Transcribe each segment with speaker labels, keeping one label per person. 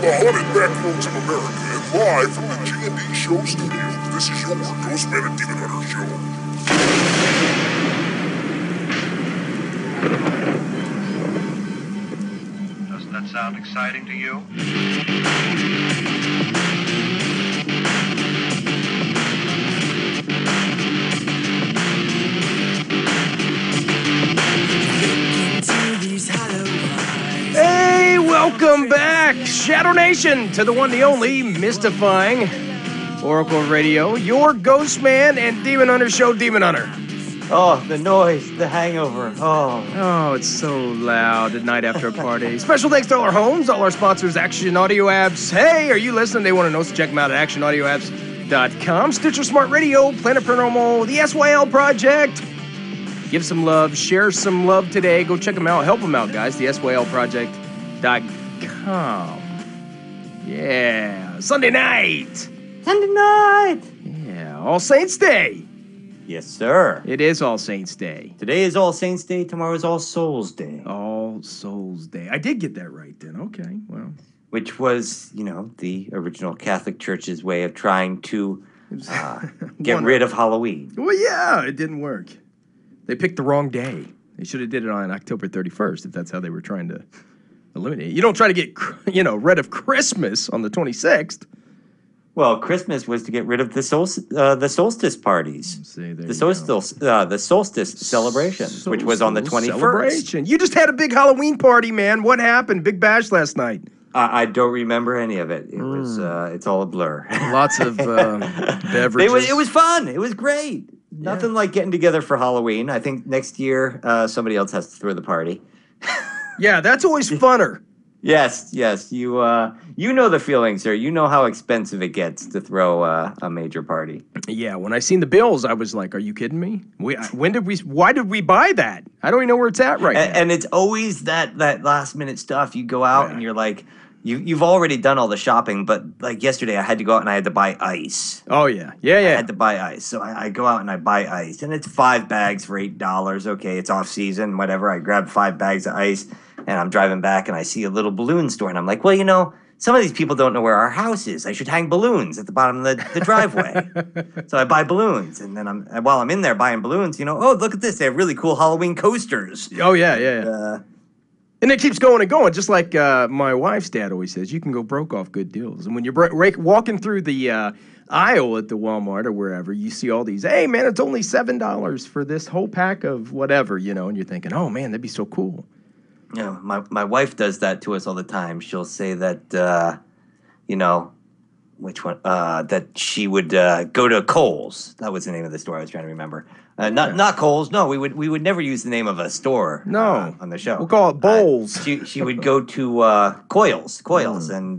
Speaker 1: the haunted backroads of America and live from the G&D Show studio, this is your Ghostman and Demon Hunter show.
Speaker 2: Doesn't that sound exciting to you?
Speaker 3: Hey, welcome back, Shadow Nation, to the one, the only, mystifying Oracle Radio, your Ghostman and Demon Hunter show, Demon Hunter.
Speaker 4: Oh, the noise, the hangover.
Speaker 3: Oh, it's so loud at night after a party. Special thanks to all our homes, all our sponsors, Action Audio Apps. Hey, are you listening? They want to know, so check them out at actionaudioapps.com. Stitcher Smart Radio, Planet Paranormal, the SYL Project. Give some love, share some love today. Go check them out, help them out, guys. The SYLproject.com. Yeah, Sunday night. Yeah, All Saints Day.
Speaker 4: Yes, sir.
Speaker 3: It is All Saints Day.
Speaker 4: Today is All Saints Day. Tomorrow is All Souls Day.
Speaker 3: All Souls Day. I did get that right then. Okay, well.
Speaker 4: Which was, the original Catholic Church's way of trying to get rid of Halloween.
Speaker 3: Well, yeah, it didn't work. They picked the wrong day. They should have did it on October 31st if that's how they were trying to eliminate it. You don't try to get, rid of Christmas on the 26th.
Speaker 4: Well, Christmas was to get rid of the solstice parties. The solstice celebration, which was on the 21st.
Speaker 3: Celebration. You just had a big Halloween party, man. What happened? Big bash last night.
Speaker 4: I don't remember any of it. It was it's all a blur.
Speaker 3: Lots of beverages.
Speaker 4: It was fun. It was great. Nothing like getting together for Halloween. I think next year somebody else has to throw the party.
Speaker 3: Yeah, that's always funner.
Speaker 4: Yes. You know the feeling, sir. You know how expensive it gets to throw a major party.
Speaker 3: Yeah, when I seen the bills, I was like, "Are you kidding me? Why did we buy that? I don't even know where it's at right now."
Speaker 4: And it's always that last minute stuff. You go out and you're like, you've already done all the shopping, but like yesterday, I had to go out and I had to buy ice.
Speaker 3: Oh yeah. I
Speaker 4: had to buy ice, so I go out and I buy ice, and it's 5 bags for $8. Okay, it's off season, whatever. I grab 5 bags of ice. And I'm driving back, and I see a little balloon store, and I'm like, well, some of these people don't know where our house is. I should hang balloons at the bottom of the driveway. So I buy balloons, and then while I'm in there buying balloons, oh, look at this. They have really cool Halloween coasters.
Speaker 3: Oh, yeah. And it keeps going and going, just like my wife's dad always says, you can go broke off good deals. And when you're walking through the aisle at the Walmart or wherever, you see all these, hey, man, it's only $7 for this whole pack of whatever, and you're thinking, oh, man, that'd be so cool.
Speaker 4: My wife does that to us all the time. She'll say that, which one? That she would go to Kohl's. That was the name of the store I was trying to remember. Not Kohl's. No, we would never use the name of a store. On the show.
Speaker 3: We'll call it Bowls.
Speaker 4: She would go to Kohl's, and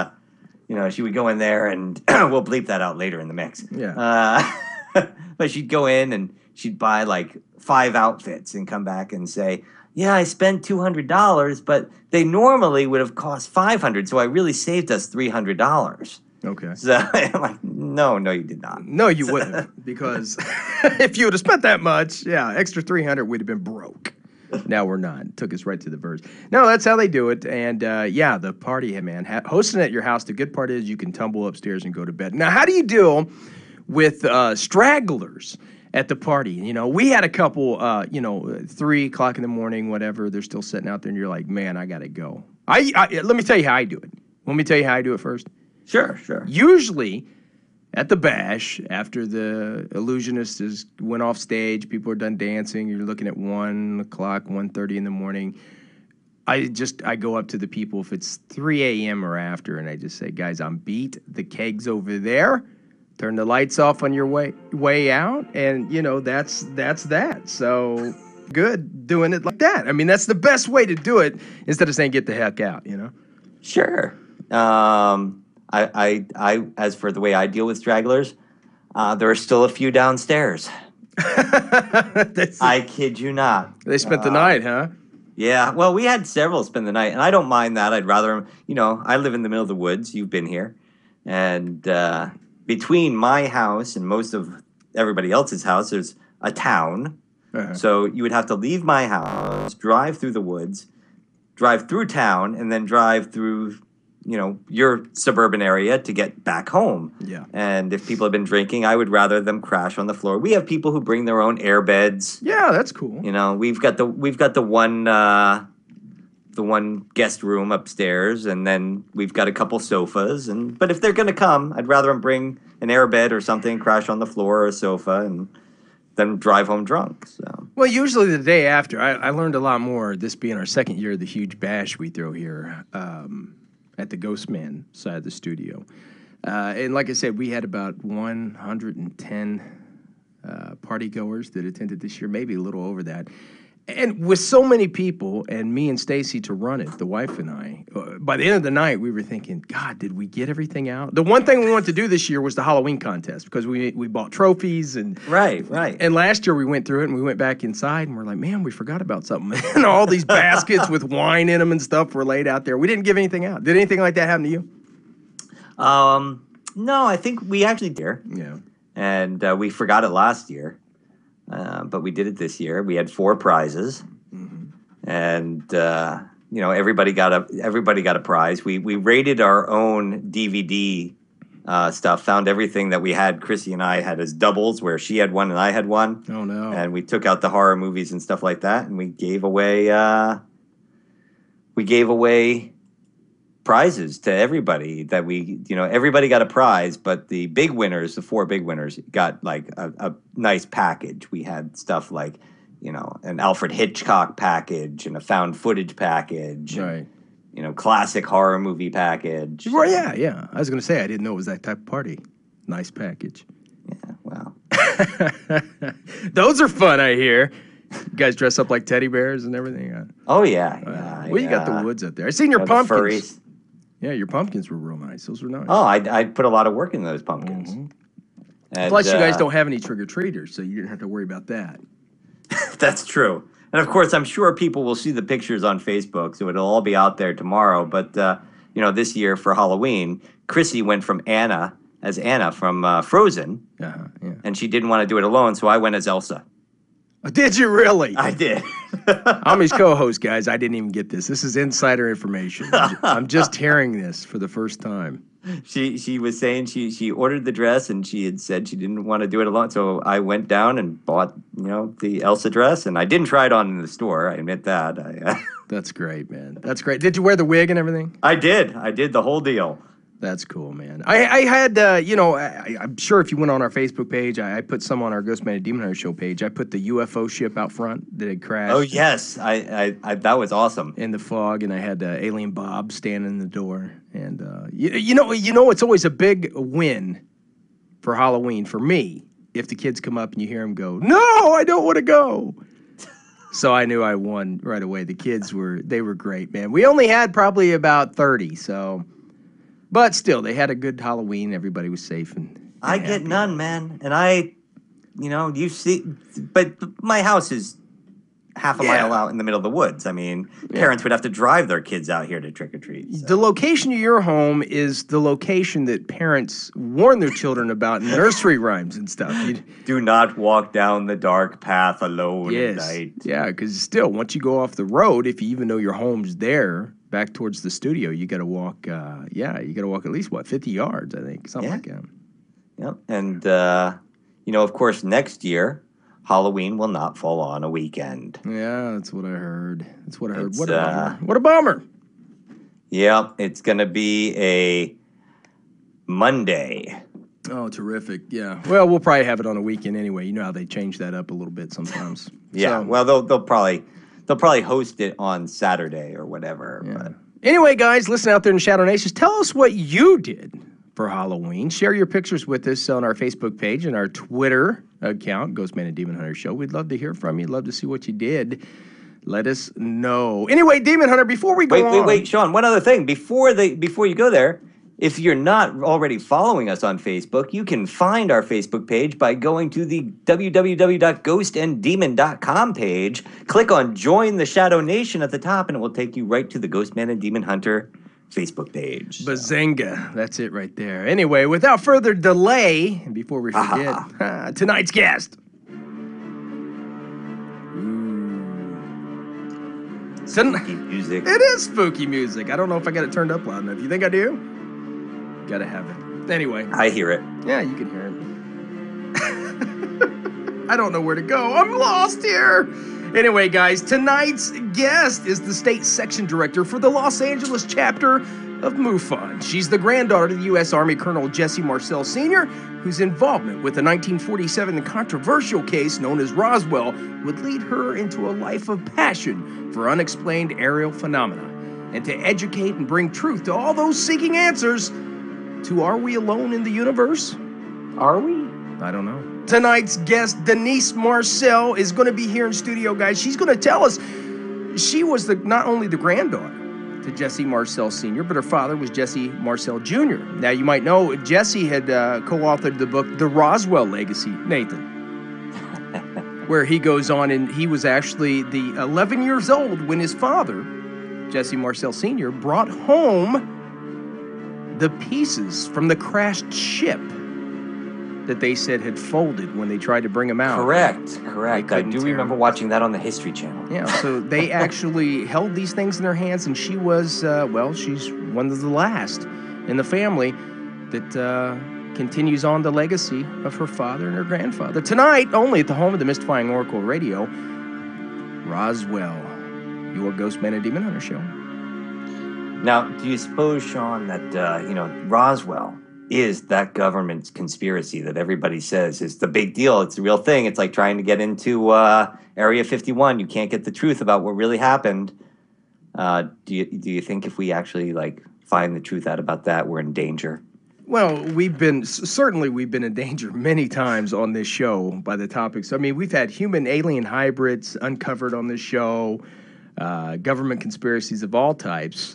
Speaker 4: she would go in there, and we'll bleep that out later in the mix.
Speaker 3: Yeah.
Speaker 4: But she'd go in and she'd buy like 5 outfits and come back and say, yeah, I spent $200, but they normally would have cost $500, so I really saved us $300.
Speaker 3: Okay.
Speaker 4: So I'm like, no, you did not.
Speaker 3: No, you wouldn't, because if you would have spent that much, extra $300 would have been broke. Now we're not. It took us right to the verge. No, that's how they do it. And the party, man, hosting at your house. The good part is you can tumble upstairs and go to bed. Now, how do you deal with stragglers at the party? We had a couple, 3 o'clock in the morning, whatever. They're still sitting out there, and you're like, man, I gotta go. Let me tell you how I do it. Want me to tell you how I do it first?
Speaker 4: Sure.
Speaker 3: Usually, at the bash, after the illusionist went off stage, people are done dancing, you're looking at 1 o'clock, 1:30 in the morning. I go up to the people if it's 3 a.m. or after, and I just say, guys, I'm beat. The keg's over there. Turn the lights off on your way out, and that's that. So good doing it like that. I mean, that's the best way to do it instead of saying get the heck out.
Speaker 4: Sure. I as for the way I deal with stragglers, there are still a few downstairs. I kid you not.
Speaker 3: They spent the night, huh?
Speaker 4: Yeah. Well, we had several spend the night, and I don't mind that. I'd rather, I live in the middle of the woods. You've been here, and between my house and most of everybody else's house, there's a town. Uh-huh. So you would have to leave my house, drive through the woods, drive through town, and then drive through, your suburban area to get back home.
Speaker 3: Yeah.
Speaker 4: And if people have been drinking, I would rather them crash on the floor. We have people who bring their own air beds.
Speaker 3: Yeah, that's cool.
Speaker 4: We've got the one guest room upstairs, and then we've got a couple sofas. But if they're going to come, I'd rather them bring an air bed or something, crash on the floor or a sofa, and then drive home drunk. So.
Speaker 3: Well, usually the day after, I learned a lot more, this being our second year of the huge bash we throw here at the Ghostman side of the studio. And like I said, we had about 110 party goers that attended this year, maybe a little over that. And with so many people, and me and Stacy to run it, the wife and I, by the end of the night, we were thinking, God, did we get everything out? The one thing we wanted to do this year was the Halloween contest, because we bought trophies.
Speaker 4: Right.
Speaker 3: And last year we went through it, and we went back inside, and we're like, man, we forgot about something. And all these baskets with wine in them and stuff were laid out there. We didn't give anything out. Did anything like that happen to you?
Speaker 4: No, I think we actually did.
Speaker 3: Yeah.
Speaker 4: And we forgot it last year. But we did it this year. We had 4 prizes, and everybody got a prize. We rated our own DVD stuff. Found everything that we had. Chrissy and I had as doubles, where she had one and I had one.
Speaker 3: Oh no!
Speaker 4: And we took out the horror movies and stuff like that, and we gave away prizes to everybody that everybody got a prize, but the big winners, the 4 big winners, got like a nice package. We had stuff like, an Alfred Hitchcock package and a found footage package.
Speaker 3: Right.
Speaker 4: Classic horror movie package.
Speaker 3: Well, yeah. I was going to say, I didn't know it was that type of party. Nice package.
Speaker 4: Yeah, well.
Speaker 3: Those are fun, I hear. You guys dress up like teddy bears and everything.
Speaker 4: Oh, yeah.
Speaker 3: Well, you got the woods up there. I seen your pumpkins.
Speaker 4: Furries.
Speaker 3: Yeah, your pumpkins were real nice. Those were nice.
Speaker 4: Oh, I put a lot of work in those pumpkins. And,
Speaker 3: plus, you guys don't have any trick-or-treaters, so you didn't have to worry about that.
Speaker 4: That's true. And, of course, I'm sure people will see the pictures on Facebook, so it'll all be out there tomorrow. But, this year for Halloween, Chrissy went from Anna from Frozen,
Speaker 3: Yeah.
Speaker 4: and she didn't want to do it alone, so I went as Elsa.
Speaker 3: Did you really?
Speaker 4: I did.
Speaker 3: I'm his co-host, guys. I didn't even get this. This is insider information. I'm just hearing this for the first time.
Speaker 4: She was saying she ordered the dress, and she had said she didn't want to do it alone. So I went down and bought the Elsa dress, and I didn't try it on in the store. I admit that.
Speaker 3: That's great, man. That's great. Did you wear the wig and everything?
Speaker 4: I did the whole deal.
Speaker 3: That's cool, man. I had, I'm sure if you went on our Facebook page, I put some on our Ghostman and Demon Hunter show page. I put the UFO ship out front that had crashed.
Speaker 4: Oh, yes. I that was awesome.
Speaker 3: In the fog, and I had Alien Bob standing in the door. And, it's always a big win for Halloween for me if the kids come up and you hear them go, no, I don't want to go. So I knew I won right away. The kids were great, man. We only had probably about 30, so... But still, they had a good Halloween. Everybody was safe and
Speaker 4: I get none, man. And you see, but my house is half a mile out in the middle of the woods. I mean, parents would have to drive their kids out here to trick or treat. So.
Speaker 3: The location of your home is the location that parents warn their children about in nursery rhymes and stuff.
Speaker 4: Do not walk down the dark path alone at night.
Speaker 3: Yeah, because still, once you go off the road, if you even know your home's there, back towards the studio, you got to walk. You got to walk at least 50 yards, I think, something like that.
Speaker 4: Yep, and of course, next year Halloween will not fall on a weekend.
Speaker 3: Yeah, that's what I heard. What a bummer. What a bummer.
Speaker 4: Yep, it's gonna be a Monday.
Speaker 3: Oh, terrific! Yeah. Well, we'll probably have it on a weekend anyway. You know how they change that up a little bit sometimes.
Speaker 4: Yeah. So, well, they'll probably host it on Saturday or whatever.
Speaker 3: Yeah.
Speaker 4: But.
Speaker 3: Anyway, guys, listen out there in Shadow Nations. Tell us what you did for Halloween. Share your pictures with us on our Facebook page and our Twitter account, Ghostman and Demon Hunter Show. We'd love to hear from you. Love to see what you did. Let us know. Anyway, Demon Hunter, before we go on...
Speaker 4: Wait, Sean, one other thing. Before you go there, if you're not already following us on Facebook, you can find our Facebook page by going to the www.ghostanddemon.com page. Click on Join the Shadow Nation at the top, and it will take you right to the Ghostman and Demon Hunter Facebook page.
Speaker 3: Bazinga. That's it right there. Anyway, without further delay, and before we forget, tonight's guest.
Speaker 4: Spooky music.
Speaker 3: It is spooky music. I don't know if I got it turned up loud enough. You think I do? Gotta have it. Anyway.
Speaker 4: I hear it.
Speaker 3: Yeah, you can hear it. I don't know where to go. I'm lost here. Anyway, guys, tonight's guest is the state section director for the Los Angeles chapter of MUFON. She's the granddaughter of the U.S. Army Colonel Jesse Marcel Sr., whose involvement with the 1947 controversial case known as Roswell would lead her into a life of passion for unexplained aerial phenomena and to educate and bring truth to all those seeking answers to Are We Alone in the Universe?
Speaker 4: Are we?
Speaker 3: I don't know. Tonight's guest, Denise Marcel, is going to be here in studio, guys. She's going to tell us she was not only the granddaughter to Jesse Marcel Sr., but her father was Jesse Marcel Jr. Now, you might know Jesse had co-authored the book, The Roswell Legacy, Nathan, where he goes on, and he was actually 11 years old when his father, Jesse Marcel Sr., brought home the pieces from the crashed ship that they said had folded when they tried to bring him out.
Speaker 4: Correct. I do remember watching that on the History Channel.
Speaker 3: Yeah, so they actually held these things in their hands, and she was, she's one of the last in the family that continues on the legacy of her father and her grandfather. Tonight, only at the home of the Mystifying Oracle Radio, Roswell, your Ghost Man and Demon Hunter show.
Speaker 4: Now, do you suppose, Sean, that, Roswell is that government's conspiracy that everybody says is the big deal? It's the real thing. It's like trying to get into Area 51. You can't get the truth about what really happened. Do you think if we actually find the truth out about that, we're in danger?
Speaker 3: Well, we've been in danger many times on this show by the topics. I mean, we've had human-alien hybrids uncovered on this show, government conspiracies of all types.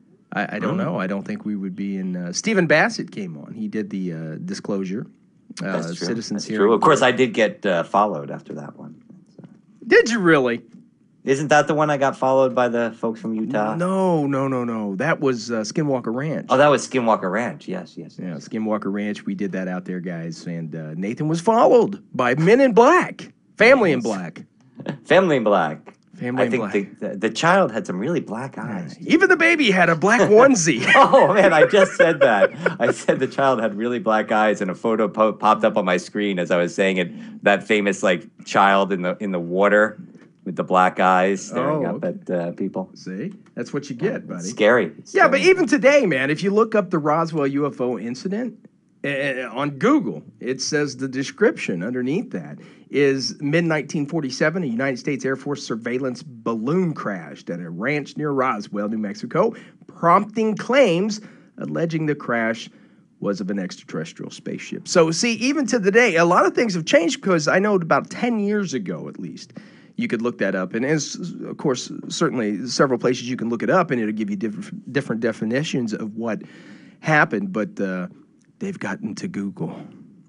Speaker 3: I don't know. I don't think we would be in... Stephen Bassett came on. He did the disclosure.
Speaker 4: That's true.
Speaker 3: Citizens
Speaker 4: That's
Speaker 3: hearing.
Speaker 4: true. Of course, I did get followed after that one. So.
Speaker 3: Did you really?
Speaker 4: Isn't that the one I got followed by the folks from Utah?
Speaker 3: No. That was Skinwalker Ranch.
Speaker 4: Oh, that was Skinwalker Ranch. Yes.
Speaker 3: Yeah, Skinwalker Ranch. We did that out there, guys. And Nathan was followed by Men in Black. Family in Black.
Speaker 4: Family in Black.
Speaker 3: I
Speaker 4: think the child had some really black eyes.
Speaker 3: Even the baby had a black onesie.
Speaker 4: Oh, man, I just said that. I said the child had really black eyes, and a photo popped up on my screen as I was saying it. That famous, child in the water with the black eyes staring up at people.
Speaker 3: See? That's what you get, buddy.
Speaker 4: It's scary.
Speaker 3: Yeah, but even today, man, if you look up the Roswell UFO incident on Google, it says the description underneath that is mid-1947, a United States Air Force surveillance balloon crashed at a ranch near Roswell, New Mexico, prompting claims alleging the crash was of an extraterrestrial spaceship. So, see, even to the day, a lot of things have changed because I know about 10 years ago, at least, you could look that up. And as, of course, certainly several places you can look it up, and it'll give you different definitions of what happened. But they've gotten to Google.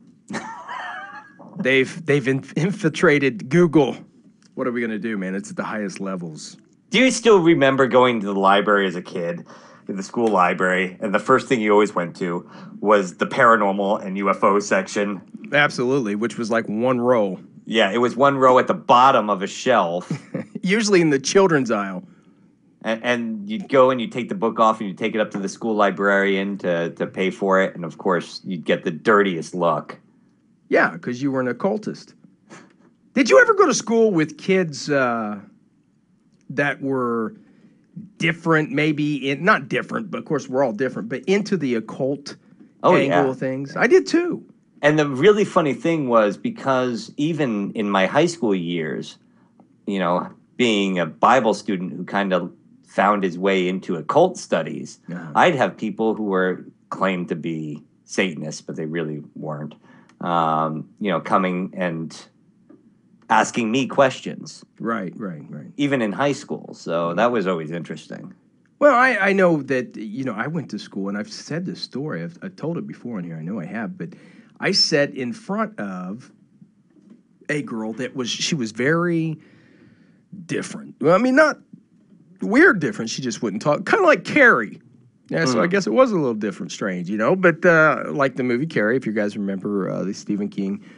Speaker 3: They've infiltrated Google. What are we going to do, man? It's at the highest levels.
Speaker 4: Do you still remember going to the library as a kid, in the school library, and the first thing you always went to was the paranormal and UFO section?
Speaker 3: Absolutely, which was like one row.
Speaker 4: Yeah, it was one row at the bottom of a shelf.
Speaker 3: Usually in the children's aisle.
Speaker 4: And you'd go and you'd take the book off and you'd take it up to the school librarian to pay for it. And, of course, you'd get the dirtiest look.
Speaker 3: Yeah, because you were an occultist. Did you ever go to school with kids that were different, not different, but of course we're all different, but into the occult angle of things? I did too.
Speaker 4: And the really funny thing was because even in my high school years, being a Bible student who kind of found his way into occult studies, I'd have people who were claimed to be Satanists, but they really weren't. Coming and asking me questions.
Speaker 3: Right.
Speaker 4: Even in high school. So that was always interesting.
Speaker 3: Well, I know that, I went to school, and I've said this story. I've told it before in here. I know I have. But I sat in front of a girl she was very different. Well, I mean, not weird different. She just wouldn't talk. Kind of like Carrie. Yeah, so I guess it was a little different, strange, But like the movie Carrie, if you guys remember the Stephen King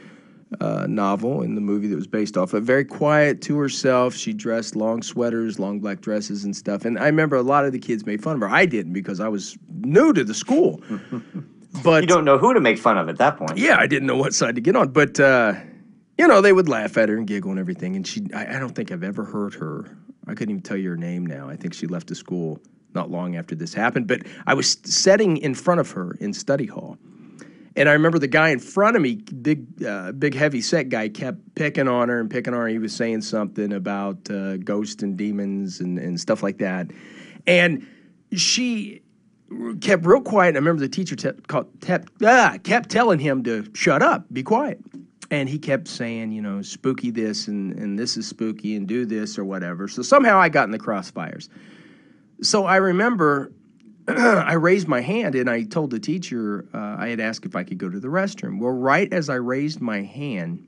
Speaker 3: novel in the movie that was based off of. Very quiet to herself. She dressed long sweaters, long black dresses and stuff. And I remember a lot of the kids made fun of her. I didn't because I was new to the school. But
Speaker 4: You don't know who to make fun of at that point.
Speaker 3: yeah, I didn't know what side to get on. But, you know, they would laugh at her and giggle and everything. And I don't think I've ever heard her. I couldn't even tell you her name now. I think she left the school not long after this happened. But I was sitting in front of her in study hall. And I remember the guy in front of me, big heavy set guy, kept picking on her and picking on her. He was saying something about ghosts and demons and stuff like that. And she kept real quiet. And I remember the teacher kept telling him to shut up, be quiet. And he kept saying, you know, spooky this and this is spooky and do this or whatever. So somehow I got in the crossfires. So I remember I raised my hand and I told the teacher I had asked if I could go to the restroom. Well, right as I raised my hand,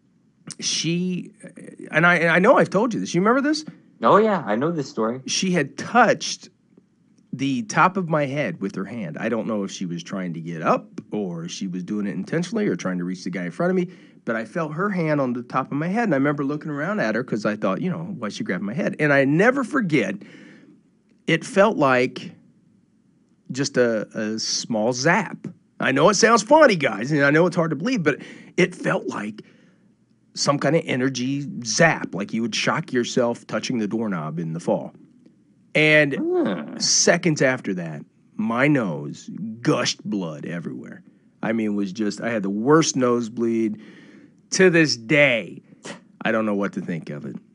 Speaker 3: I know I've told you this. You remember this?
Speaker 4: Oh, yeah, I know this story.
Speaker 3: She had touched the top of my head with her hand. I don't know if she was trying to get up or she was doing it intentionally or trying to reach the guy in front of me, but I felt her hand on the top of my head. And I remember looking around at her because I thought, you know, why she grabbed my head? And I never forget, it felt like just a small zap. I know it sounds funny, guys, and I know it's hard to believe, but it felt like some kind of energy zap, like you would shock yourself touching the doorknob in the fall. And seconds after that, my nose gushed blood everywhere. I mean, it was just, I had the worst nosebleed. To this day, I don't know what to think of it.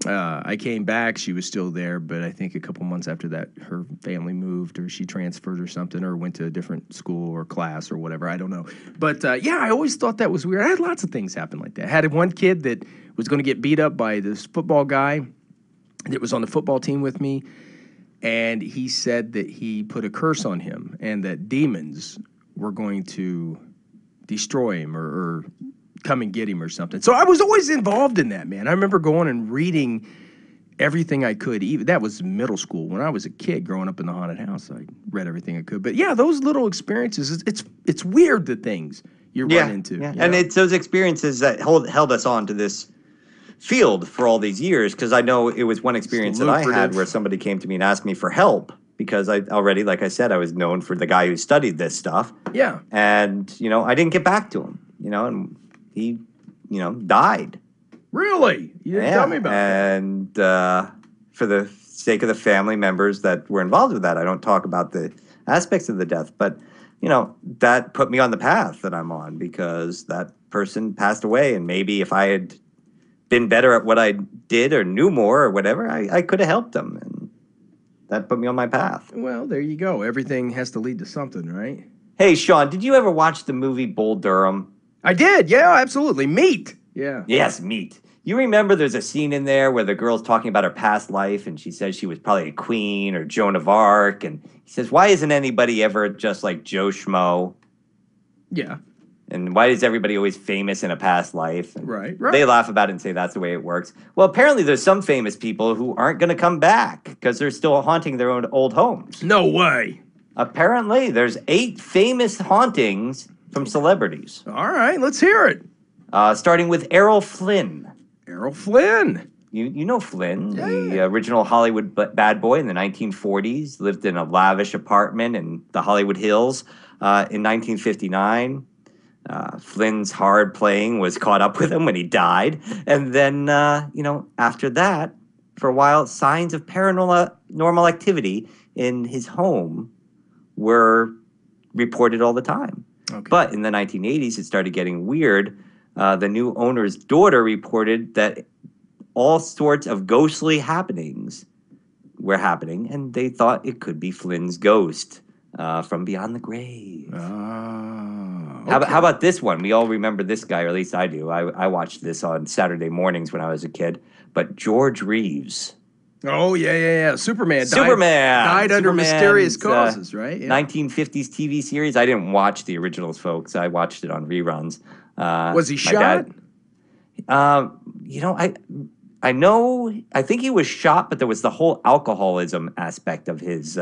Speaker 3: I came back, she was still there, but I think a couple months after that, her family moved or she transferred or something or went to a different school or class or whatever. I don't know. But yeah, I always thought that was weird. I had lots of things happen like that. I had one kid that was going to get beat up by this football guy that was on the football team with me. And he said that he put a curse on him and that demons were going to destroy him or come and get him or something. So I was always involved in that, man. I remember going and reading everything I could. Even that was middle school. When I was a kid growing up in the haunted house, I read everything I could. But yeah, those little experiences, it's weird the things you run into.
Speaker 4: Yeah.
Speaker 3: You
Speaker 4: And
Speaker 3: know?
Speaker 4: it's those experiences that held us on to this field for all these years, because I know it was one experience that I had
Speaker 3: lucrative.
Speaker 4: where somebody came to me and asked me for help because I already, like I said, I was known for the guy who studied this stuff.
Speaker 3: Yeah.
Speaker 4: And, you know, I didn't get back to him, you know, and he, you know, died.
Speaker 3: Really? You didn't tell me about that.
Speaker 4: And for the sake of the family members that were involved with that, I don't talk about the aspects of the death, but, you know, that put me on the path that I'm on because that person passed away. And maybe if I had been better at what I did or knew more or whatever, I could have helped them. And that put me on my path.
Speaker 3: Well, there you go. Everything has to lead to something, right?
Speaker 4: Hey, Sean, did you ever watch the movie Bull Durham?
Speaker 3: I did. Yeah, absolutely. Meat. Yeah.
Speaker 4: Yes, Meat. You remember there's a scene in there where the girl's talking about her past life and she says she was probably a queen or Joan of Arc. And he says, why isn't anybody ever just like Joe Schmo?
Speaker 3: Yeah.
Speaker 4: And why is everybody always famous in a past life? And
Speaker 3: Right.
Speaker 4: they laugh about it and say that's the way it works. Well, apparently there's some famous people who aren't going to come back because they're still haunting their own old homes.
Speaker 3: No way.
Speaker 4: Apparently there's 8 famous hauntings from celebrities,
Speaker 3: All right, let's hear it.
Speaker 4: starting with Errol Flynn.
Speaker 3: Errol Flynn.
Speaker 4: You know Flynn, the original Hollywood bad boy in the 1940s, lived in a lavish apartment in the Hollywood Hills in 1959. Flynn's hard playing was caught up with him when he died. And then, you know, after that, for a while, signs of paranormal activity in his home were reported all the time.
Speaker 3: Okay.
Speaker 4: But in the 1980s, it started getting weird. The new owner's daughter reported that all sorts of ghostly happenings were happening, and they thought it could be Flynn's ghost from beyond the grave. How about this one? We all remember this guy, or at least I do. I watched this on Saturday mornings when I was a kid. But George Reeves.
Speaker 3: Oh, yeah. Superman
Speaker 4: Superman.
Speaker 3: died under mysterious
Speaker 4: Superman's,
Speaker 3: causes, right? Yeah.
Speaker 4: 1950s TV series. I didn't watch the originals, folks. I watched it on reruns.
Speaker 3: Was he
Speaker 4: my
Speaker 3: shot?
Speaker 4: dad- you know, I know. I think he was shot, but there was the whole alcoholism aspect of his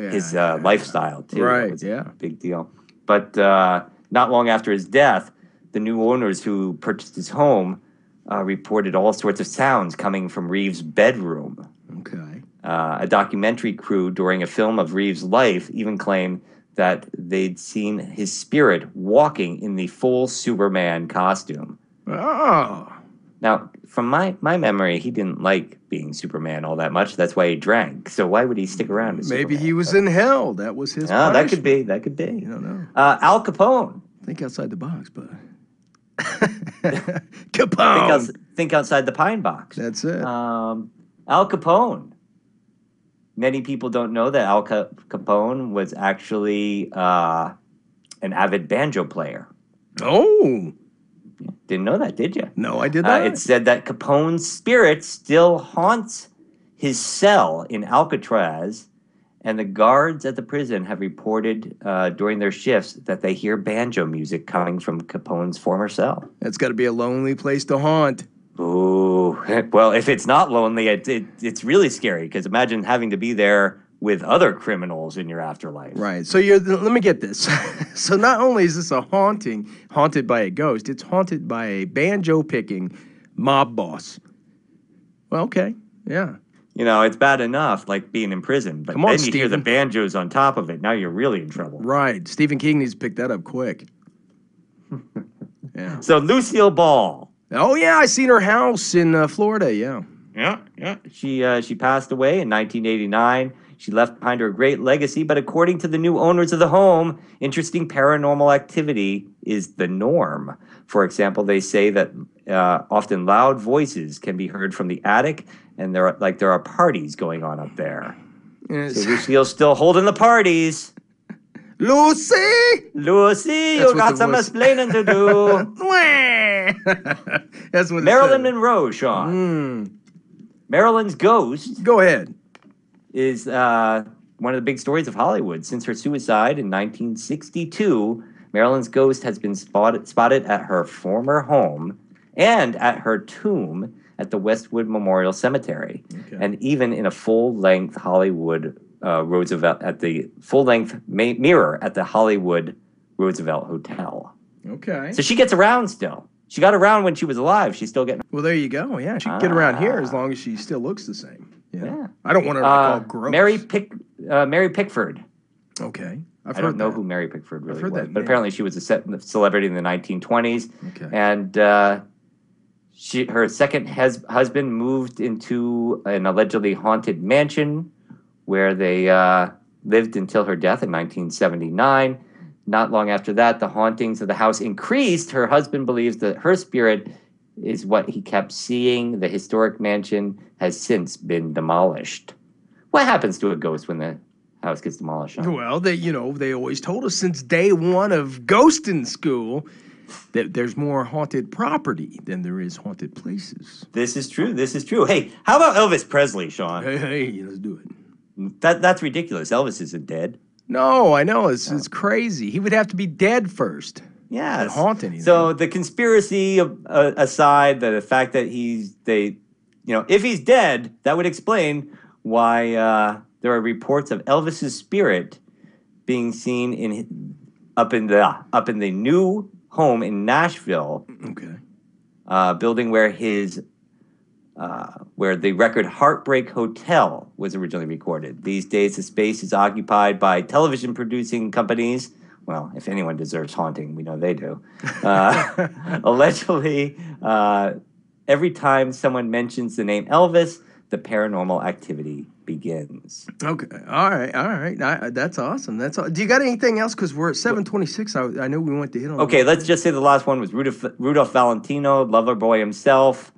Speaker 4: lifestyle too.
Speaker 3: Right,
Speaker 4: That was
Speaker 3: yeah.
Speaker 4: a big deal. But not long after his death, the new owners who purchased his home reported all sorts of sounds coming from Reeves' bedroom.
Speaker 3: Okay.
Speaker 4: A documentary crew during a film of Reeves' life even claimed that they'd seen his spirit walking in the full Superman costume.
Speaker 3: Oh.
Speaker 4: Now, from my memory, he didn't like being Superman all that much. That's why he drank. So why would he stick around as
Speaker 3: Maybe
Speaker 4: Superman?
Speaker 3: he was in hell. That was his
Speaker 4: Oh, that could
Speaker 3: punishment.
Speaker 4: be. That could be.
Speaker 3: You don't know.
Speaker 4: Al Capone.
Speaker 3: Think outside the box, bud. Capone.
Speaker 4: Think outside the pine box.
Speaker 3: That's it.
Speaker 4: Al Capone. Many people don't know that Al Capone was actually an avid banjo player.
Speaker 3: Oh.
Speaker 4: Didn't know that, did you?
Speaker 3: No, I did not.
Speaker 4: It said that Capone's spirit still haunts his cell in Alcatraz, and the guards at the prison have reported during their shifts that they hear banjo music coming from Capone's former cell.
Speaker 3: That's got to be a lonely place to haunt.
Speaker 4: Ooh, well, if it's not lonely, it's really scary, because imagine having to be there with other criminals in your afterlife.
Speaker 3: Right. So let me get this. So not only is this a haunted by a ghost, it's haunted by a banjo-picking mob boss. Well, okay. Yeah.
Speaker 4: You know, it's bad enough, like being in prison, but
Speaker 3: Come on,
Speaker 4: then you hear the
Speaker 3: Stephen.
Speaker 4: banjos on top of it. Now you're really in trouble.
Speaker 3: Right. Stephen King needs to pick that up quick. Yeah.
Speaker 4: So Lucille Ball.
Speaker 3: Oh, yeah. I seen her house in Florida. Yeah.
Speaker 4: Yeah. She passed away in 1989. She left behind her a great legacy, but according to the new owners of the home, interesting paranormal activity is the norm. For example, they say that often loud voices can be heard from the attic, and there are parties going on up there.
Speaker 3: Yes.
Speaker 4: So Lucille's still holding the parties.
Speaker 3: Lucy!
Speaker 4: Lucy,
Speaker 3: That's
Speaker 4: you
Speaker 3: what
Speaker 4: got
Speaker 3: the
Speaker 4: some
Speaker 3: voice-
Speaker 4: explaining to do.
Speaker 3: That's what it
Speaker 4: Marilyn
Speaker 3: said.
Speaker 4: Monroe, Sean. Marilyn's ghost
Speaker 3: Go ahead.
Speaker 4: is one of the big stories of Hollywood. Since her suicide in 1962, Marilyn's ghost has been spotted at her former home and at her tomb at the Westwood Memorial Cemetery, and even in a full-length Hollywood Roosevelt at the full-length mirror at the Hollywood Roosevelt Hotel.
Speaker 3: Okay.
Speaker 4: So she gets around still. She got around when she was alive. She's still getting.
Speaker 3: Well, there you go. Yeah, she can get around here as long as she still looks the same.
Speaker 4: Yeah.
Speaker 3: I don't want her to call gross.
Speaker 4: Mary Pickford.
Speaker 3: Okay.
Speaker 4: I don't know who Mary Pickford really
Speaker 3: heard
Speaker 4: was,
Speaker 3: that
Speaker 4: but
Speaker 3: name.
Speaker 4: apparently she was a celebrity in the 1920s.
Speaker 3: Okay.
Speaker 4: And her second husband moved into an allegedly haunted mansion where they lived until her death in 1979. Not long after that, the hauntings of the house increased. Her husband believes that her spirit is what he kept seeing. The historic mansion has since been demolished. What happens to a ghost when the house gets demolished? Sean?
Speaker 3: Well, they always told us since day one of ghosting school that there's more haunted property than there is haunted places.
Speaker 4: This is true. This is true. Hey, how about Elvis Presley, Sean?
Speaker 3: Hey, let's do it.
Speaker 4: That's ridiculous. Elvis isn't dead.
Speaker 3: No, I know. It's crazy. He would have to be dead first.
Speaker 4: Yeah,
Speaker 3: To haunt anything.
Speaker 4: So the conspiracy aside, the fact that if he's dead, that would explain why there are reports of Elvis's spirit being seen up in the new home in Nashville.
Speaker 3: Okay.
Speaker 4: Building where the record Heartbreak Hotel was originally recorded. These days, the space is occupied by television producing companies. Well, if anyone deserves haunting, we know they do. Allegedly, every time someone mentions the name Elvis, the paranormal activity begins.
Speaker 3: Okay. All right. That's awesome. Do you got anything else? Because we're at 7:26. I know we went to hit on.
Speaker 4: Okay, let's just say the last one was Rudolph Valentino, Loverboy himself.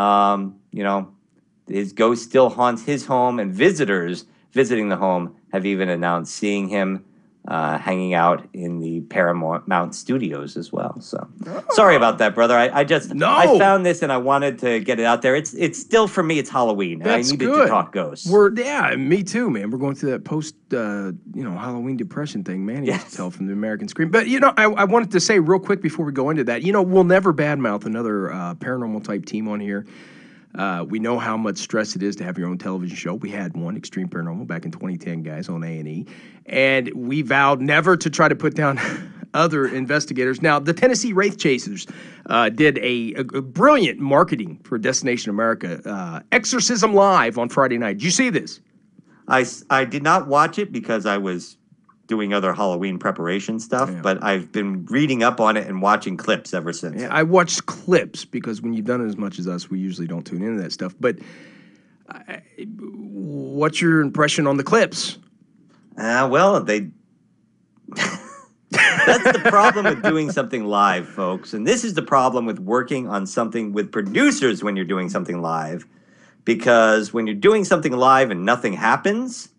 Speaker 4: His ghost still haunts his home, and visitors visiting the home have even announced seeing him hanging out in the Paramount Studios as well. So, sorry about that, brother. I found this and I wanted to get it out there. It's still, for me, it's Halloween.
Speaker 3: That's
Speaker 4: I needed
Speaker 3: good.
Speaker 4: to talk ghosts.
Speaker 3: Me too, man. We're going through that post, Halloween depression thing, man. You used to tell from the American Scream. But I wanted to say real quick before we go into that. We'll never badmouth another paranormal type team on here. We know how much stress it is to have your own television show. We had one, Extreme Paranormal, back in 2010, guys, on A&E. And we vowed never to try to put down other investigators. Now, the Tennessee Wraith Chasers did a brilliant marketing for Destination America. Exorcism Live on Friday night. Did you see this?
Speaker 4: I did not watch it because I was doing other Halloween preparation stuff, but I've been reading up on it and watching clips ever since.
Speaker 3: Yeah, I watched clips because when you've done it as much as us, we usually don't tune into that stuff. But what's your impression on the clips?
Speaker 4: Well, they... That's the problem with doing something live, folks. And this is the problem with working on something with producers when you're doing something live. Because when you're doing something live and nothing happens,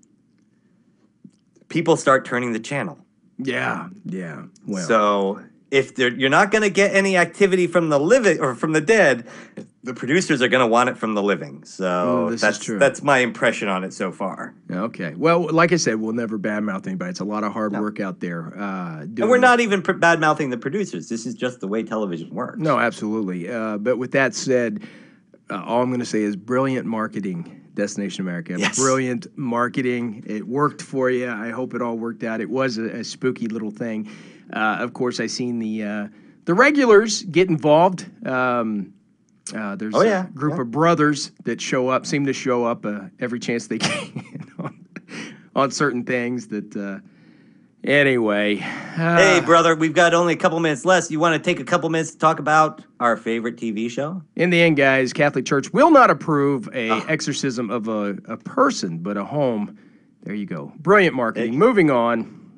Speaker 4: people start turning the channel.
Speaker 3: Yeah. Well,
Speaker 4: so if you're not going to get any activity from the living or from the dead, the producers are going to want it from the living. So that's my impression on it so far.
Speaker 3: Okay. Well, like I said, we'll never badmouth anybody. It's a lot of hard work out there.
Speaker 4: And we're not even bad-mouthing the producers. This is just the way television works.
Speaker 3: No, absolutely. But with that said, all I'm going to say is brilliant marketing, Destination America.
Speaker 4: Yes.
Speaker 3: Brilliant marketing. It worked for you. I hope it all worked out. It was a spooky little thing. Of course, I seen the regulars get involved. There's a group of brothers that seem to show up every chance they can on certain things that... Anyway.
Speaker 4: Hey, brother, we've got only a couple minutes left. You want to take a couple minutes to talk about our favorite TV show?
Speaker 3: In the end, guys, Catholic Church will not approve a exorcism of a person, but a home. There you go. Brilliant marketing. Moving on.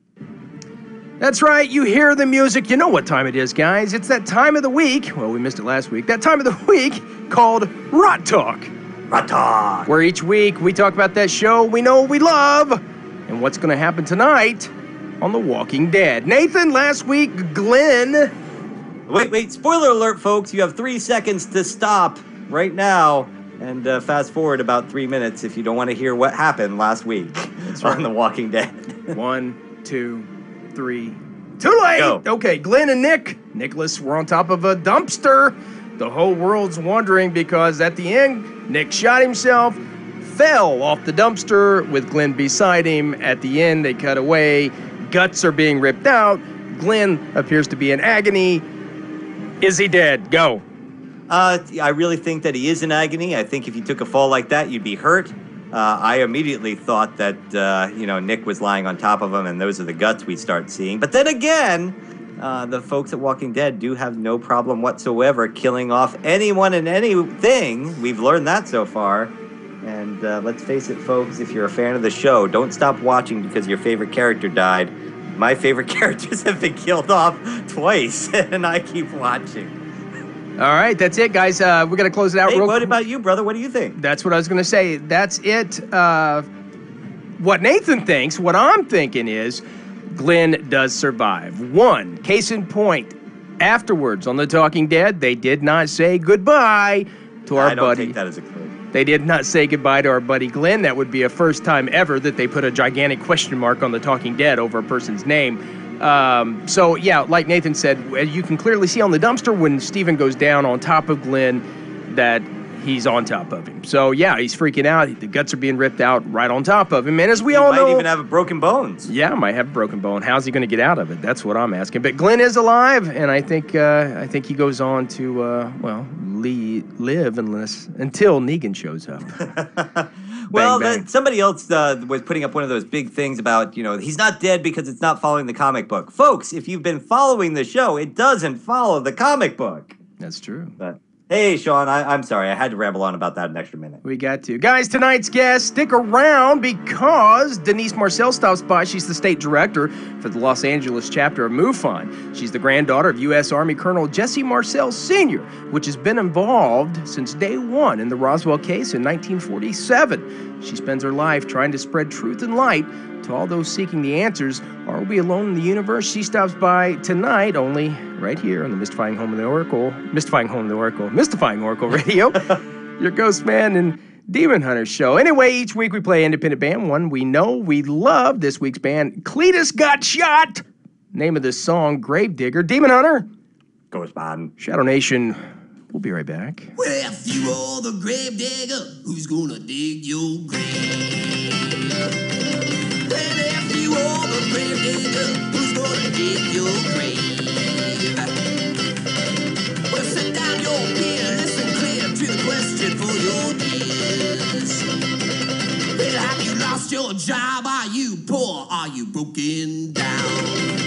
Speaker 3: That's right. You hear the music. You know what time it is, guys. It's that time of the week. Well, we missed it last week. That time of the week called Rot Talk.
Speaker 4: Rot Talk.
Speaker 3: Where each week we talk about that show we know we love and what's going to happen tonight on The Walking Dead. Nathan, last week, Glenn.
Speaker 4: Wait. Spoiler alert, folks. You have 3 seconds to stop right now and fast forward about 3 minutes if you don't want to hear what happened last week on The Walking Dead.
Speaker 3: 1, 2, 3. Too late!
Speaker 4: Go.
Speaker 3: Okay, Glenn and Nicholas were on top of a dumpster. The whole world's wondering because at the end, Nick shot himself, fell off the dumpster with Glenn beside him. At the end, they cut away. Guts are being ripped out. Glenn appears to be in agony. Is he dead? Go.
Speaker 4: I really think that he is in agony. I think if you took a fall like that, you'd be hurt. I immediately thought that, Nick was lying on top of him, and those are the guts we start seeing. But then again, the folks at Walking Dead do have no problem whatsoever killing off anyone and anything. We've learned that so far. And let's face it, folks, if you're a fan of the show, don't stop watching because your favorite character died. My favorite characters have been killed off twice, and I keep watching.
Speaker 3: All right, that's it, guys. We're going to close it out
Speaker 4: real quick.
Speaker 3: What
Speaker 4: about you, brother? What do you think?
Speaker 3: That's what I was going to say. That's it. What Nathan thinks, what I'm thinking is Glenn does survive. One, case in point, afterwards on The Talking Dead, they did not say goodbye to our buddy.
Speaker 4: I don't take that as a clue.
Speaker 3: They did not say goodbye to our buddy Glenn. That would be a first time ever that they put a gigantic question mark on The Talking Dead over a person's name. So, yeah, like Nathan said, you can clearly see on the dumpster when Steven goes down on top of Glenn that he's on top of him. So, yeah, he's freaking out. The guts are being ripped out right on top of him. And as we all know...
Speaker 4: He might even have broken bones.
Speaker 3: Yeah, might have a broken bone. How's he going to get out of it? That's what I'm asking. But Glenn is alive, and I think he goes on to, live until Negan shows up.
Speaker 4: Well,
Speaker 3: bang, bang.
Speaker 4: Somebody else was putting up one of those big things about, he's not dead because it's not following the comic book. Folks, if you've been following the show, it doesn't follow the comic book.
Speaker 3: That's true.
Speaker 4: But hey, Sean, I'm sorry. I had to ramble on about that an extra minute.
Speaker 3: We got to. Guys, tonight's guest, stick around because Denise Marcel stops by. She's the state director for the Los Angeles chapter of MUFON. She's the granddaughter of U.S. Army Colonel Jesse Marcel Sr., which has been involved since day one in the Roswell case in 1947. She spends her life trying to spread truth and light to all those seeking the answers. Are we alone in the universe? She stops by tonight, only right here on the Mystifying Home of the Oracle Radio, your Ghost Man and Demon Hunter show. Anyway, each week we play an independent band, one we know we love. This week's band, Cletus Got Shot. Name of this song, Gravedigger. Demon Hunter.
Speaker 4: Ghost Man.
Speaker 3: Shadow Nation. We'll be right back.
Speaker 5: Well, if you are the gravedigger, who's gonna dig your grave? Well, if you are the gravedigger, who's gonna dig your grave? Well, sit down your pen, listen clear to the question for your ears. Well, have you lost your job? Are you poor? Are you broken down?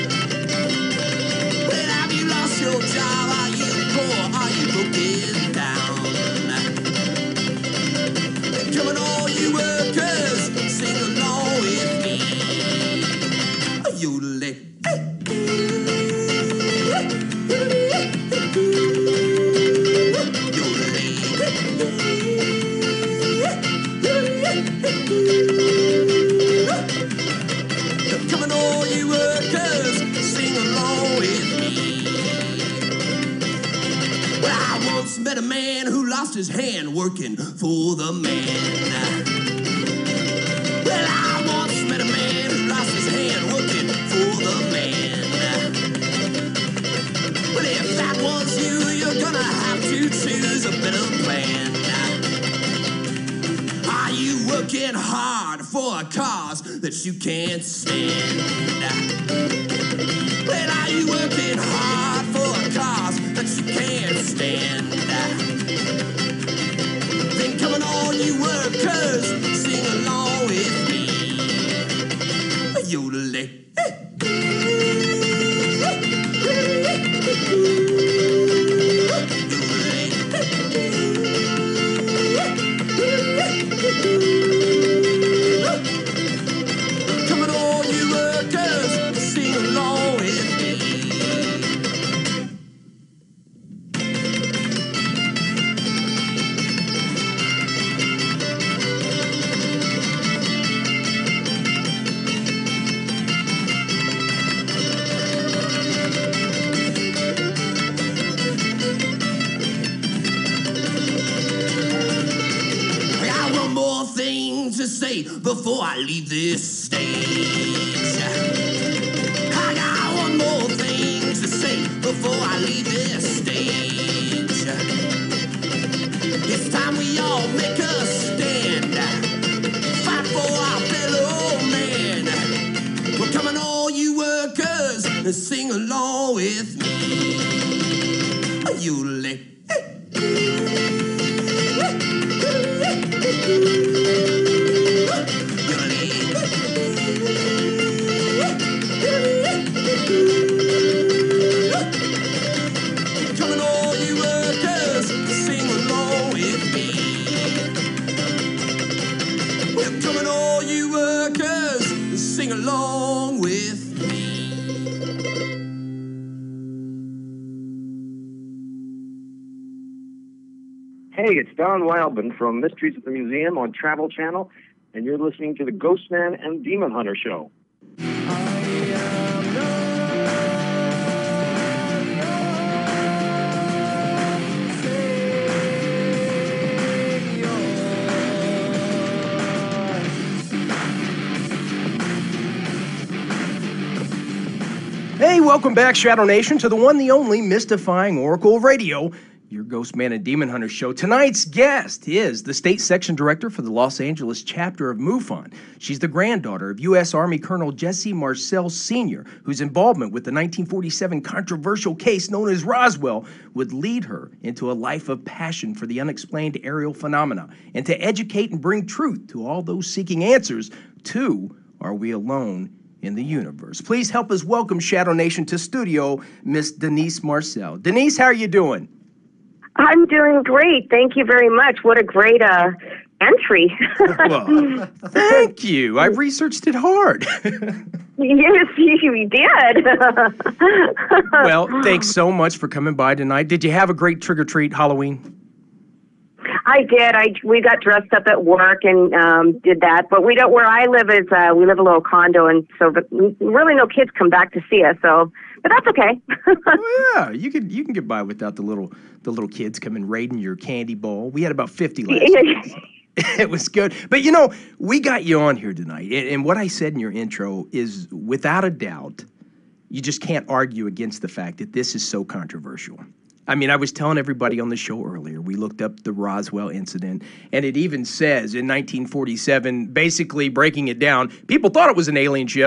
Speaker 5: Well, have you lost your job? Are you poor? Are you broken down? Come on, all you workers, sing along with me. Yodelay. Come on, all you workers, sing along with me. Well, I once met a man who lost his hand working for the man. Well, I once met a man who lost his hand working for the man. Well, if that was you, you're gonna have to choose a better plan. Are you working hard for a cause that you can't stand? Well, are you working hard for a cause that you can't stand? Then come on, all you workers, sing along with me. Yodelay. Come on, all you workers, sing along with me. I got one more thing to say before I leave this stage. I got one more thing to say before I leave this stage. It's time we all make a stand. Fight for our fellow man. Well, come on, all you workers, and sing along with me. Yodelay. Come on, all you workers, sing along with me. Well, come on, all you workers, sing along with me.
Speaker 6: Hey, it's Don Wildman from Mysteries at the Museum on Travel Channel, and you're listening to the Ghostman and Demon Hunter Show.
Speaker 3: Hey, welcome back, Shadow Nation, to the one, the only mystifying Oracle of Radio, your Ghostman and Demon Hunter show. Tonight's guest is the state section director for the Los Angeles chapter of MUFON. She's the granddaughter of U.S. Army Colonel Jesse Marcel Sr., whose involvement with the 1947 controversial case known as Roswell would lead her into a life of passion for the unexplained aerial phenomena and to educate and bring truth to all those seeking answers to, are we alone in the universe? Please help us welcome Shadow Nation to studio, Miss Denise Marcel. Denise, how are you doing?
Speaker 7: I'm doing great. Thank you very much. What a great entry.
Speaker 3: Well, thank you. I've researched it hard.
Speaker 7: Yes, you did.
Speaker 3: Well, thanks so much for coming by tonight. Did you have a great trick-or-treat Halloween?
Speaker 7: I did. We got dressed up at work and did that. But we don't. Where I live is we live in a little condo, and so really no kids come back to see us. So, but that's okay.
Speaker 3: Oh, yeah, you can get by without the little kids coming raiding your candy bowl. We had about 50 last night. It was good. But, you know, we got you on here tonight. And what I said in your intro is, without a doubt, you just can't argue against the fact that this is so controversial. I mean, I was telling everybody on the show earlier, we looked up the Roswell incident, and it even says in 1947, basically breaking it down, people thought it was an alien ship,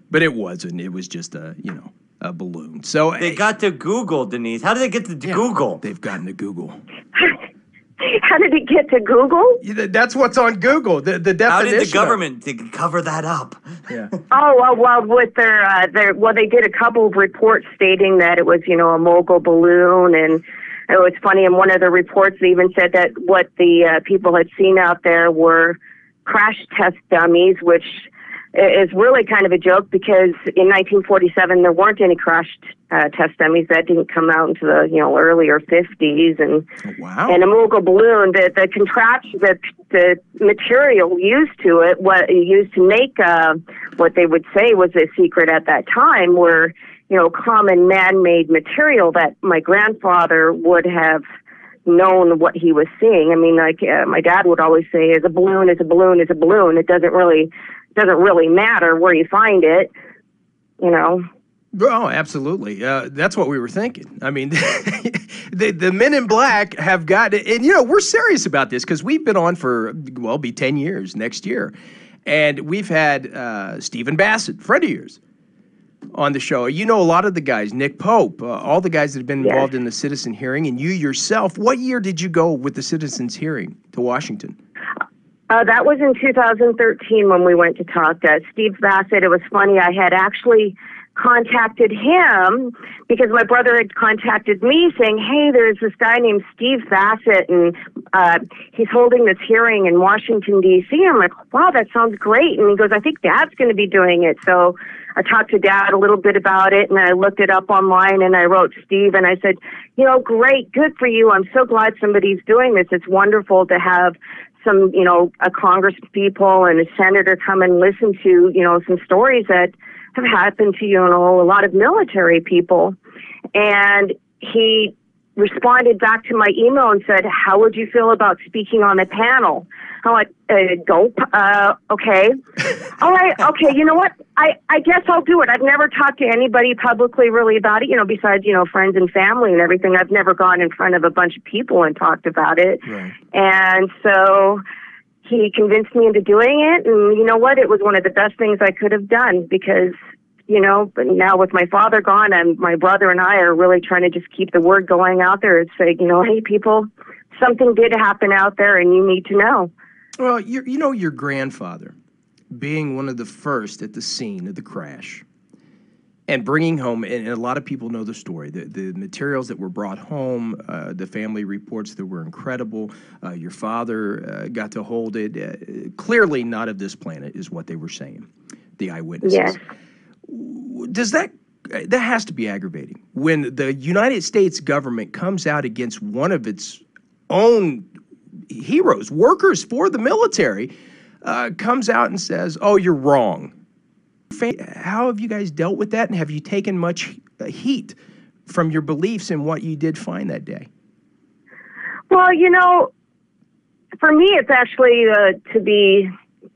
Speaker 3: but it wasn't. It was just a a balloon. So
Speaker 4: They got to Google, Denise. How did they get to Google?
Speaker 3: They've gotten to Google.
Speaker 7: How did it get to Google?
Speaker 3: That's what's on Google. The definition.
Speaker 4: How did the
Speaker 3: of-
Speaker 4: government cover that up?
Speaker 3: Yeah.
Speaker 7: Oh, well, with they did a couple of reports stating that it was, a mogul balloon, and it was funny. In one of the reports, they even said that what the people had seen out there were crash test dummies, which is really kind of a joke because in 1947 there weren't any crash test dummies. That didn't come out into the earlier 50s, and
Speaker 3: Wow.
Speaker 7: and a mogul balloon, the contraption, the material used to it, what used to make what they would say was a secret at that time, were common man-made material that my grandfather would have known what he was seeing. I mean, like my dad would always say, "Is a balloon is a balloon is a balloon. It doesn't really matter where you find it."
Speaker 3: Oh, absolutely. That's what we were thinking. I mean, the Men in Black have got, and we're serious about this because we've been on for, well, be 10 years next year. And we've had Stephen Bassett, friend of yours, on the show. A lot of the guys, Nick Pope, all the guys that have been involved in the citizen hearing, and you yourself. What year did you go with the citizens hearing to Washington?
Speaker 7: That was in 2013 when we went to talk to Steve Bassett. It was funny. I had actually contacted him because my brother had contacted me saying, "Hey, there's this guy named Steve Bassett, and he's holding this hearing in Washington, D.C. I'm like, "Wow, that sounds great." And he goes, "I think Dad's going to be doing it." So I talked to Dad a little bit about it, and I looked it up online, and I wrote Steve, and I said, "Great, good for you. I'm so glad somebody's doing this. It's wonderful to have some, a Congress people and a senator come and listen to, some stories that have happened to, a lot of military people." And he responded back to my email and said, "How would you feel about speaking on the panel?" I'm like, "Dope. Okay. All right. Okay. You know what? I guess I'll do it. I've never talked to anybody publicly really about it, besides, friends and family and everything. I've never gone in front of a bunch of people and talked about it."
Speaker 3: Right.
Speaker 7: And so he convinced me into doing it. And you know what? It was one of the best things I could have done because, but now with my father gone, and my brother and I are really trying to just keep the word going out there and say, "Hey, people, something did happen out there and you need to know."
Speaker 3: Well, your grandfather being one of the first at the scene of the crash and bringing home, and a lot of people know the story, the materials that were brought home, the family reports that were incredible. Your father got to hold it. Clearly not of this planet is what they were saying, the eyewitnesses.
Speaker 7: Yes.
Speaker 3: Does that has to be aggravating when the United States government comes out against one of its own heroes, workers for the military, comes out and says, "Oh, you're wrong." How have you guys dealt with that, and have you taken much heat from your beliefs in what you did find that day?
Speaker 7: Well, for me, it's actually to be,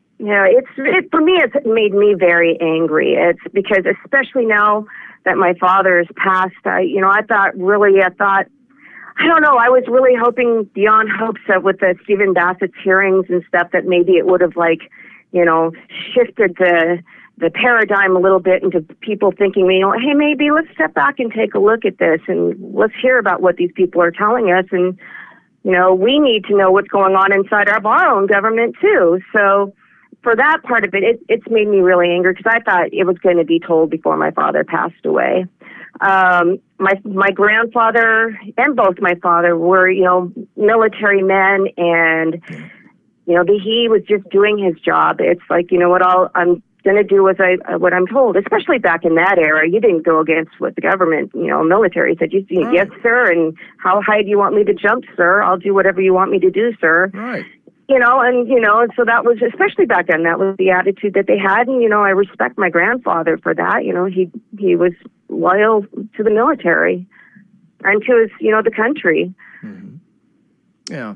Speaker 7: for me, it's made me very angry. It's because, especially now that my father has passed, I thought, I don't know, I was really hoping beyond hopes that with the Stephen Bassett's hearings and stuff that maybe it would have shifted the paradigm a little bit into people thinking, hey, maybe let's step back and take a look at this and let's hear about what these people are telling us. And, we need to know what's going on inside of our own government too. So for that part of it, it's made me really angry because I thought it was going to be told before my father passed away. My grandfather and both my father were, military men, and, he was just doing his job. It's like, what I'm going to do what I'm told, especially back in that era. You didn't go against what the government, military said. You said, "Yes, sir," and "How high do you want me to jump, sir? I'll do whatever you want me to do, sir."
Speaker 3: Right.
Speaker 7: And so that was, especially back then, that was the attitude that they had. And, I respect my grandfather for that. He was loyal to the military and to his, the country.
Speaker 3: Mm-hmm. Yeah.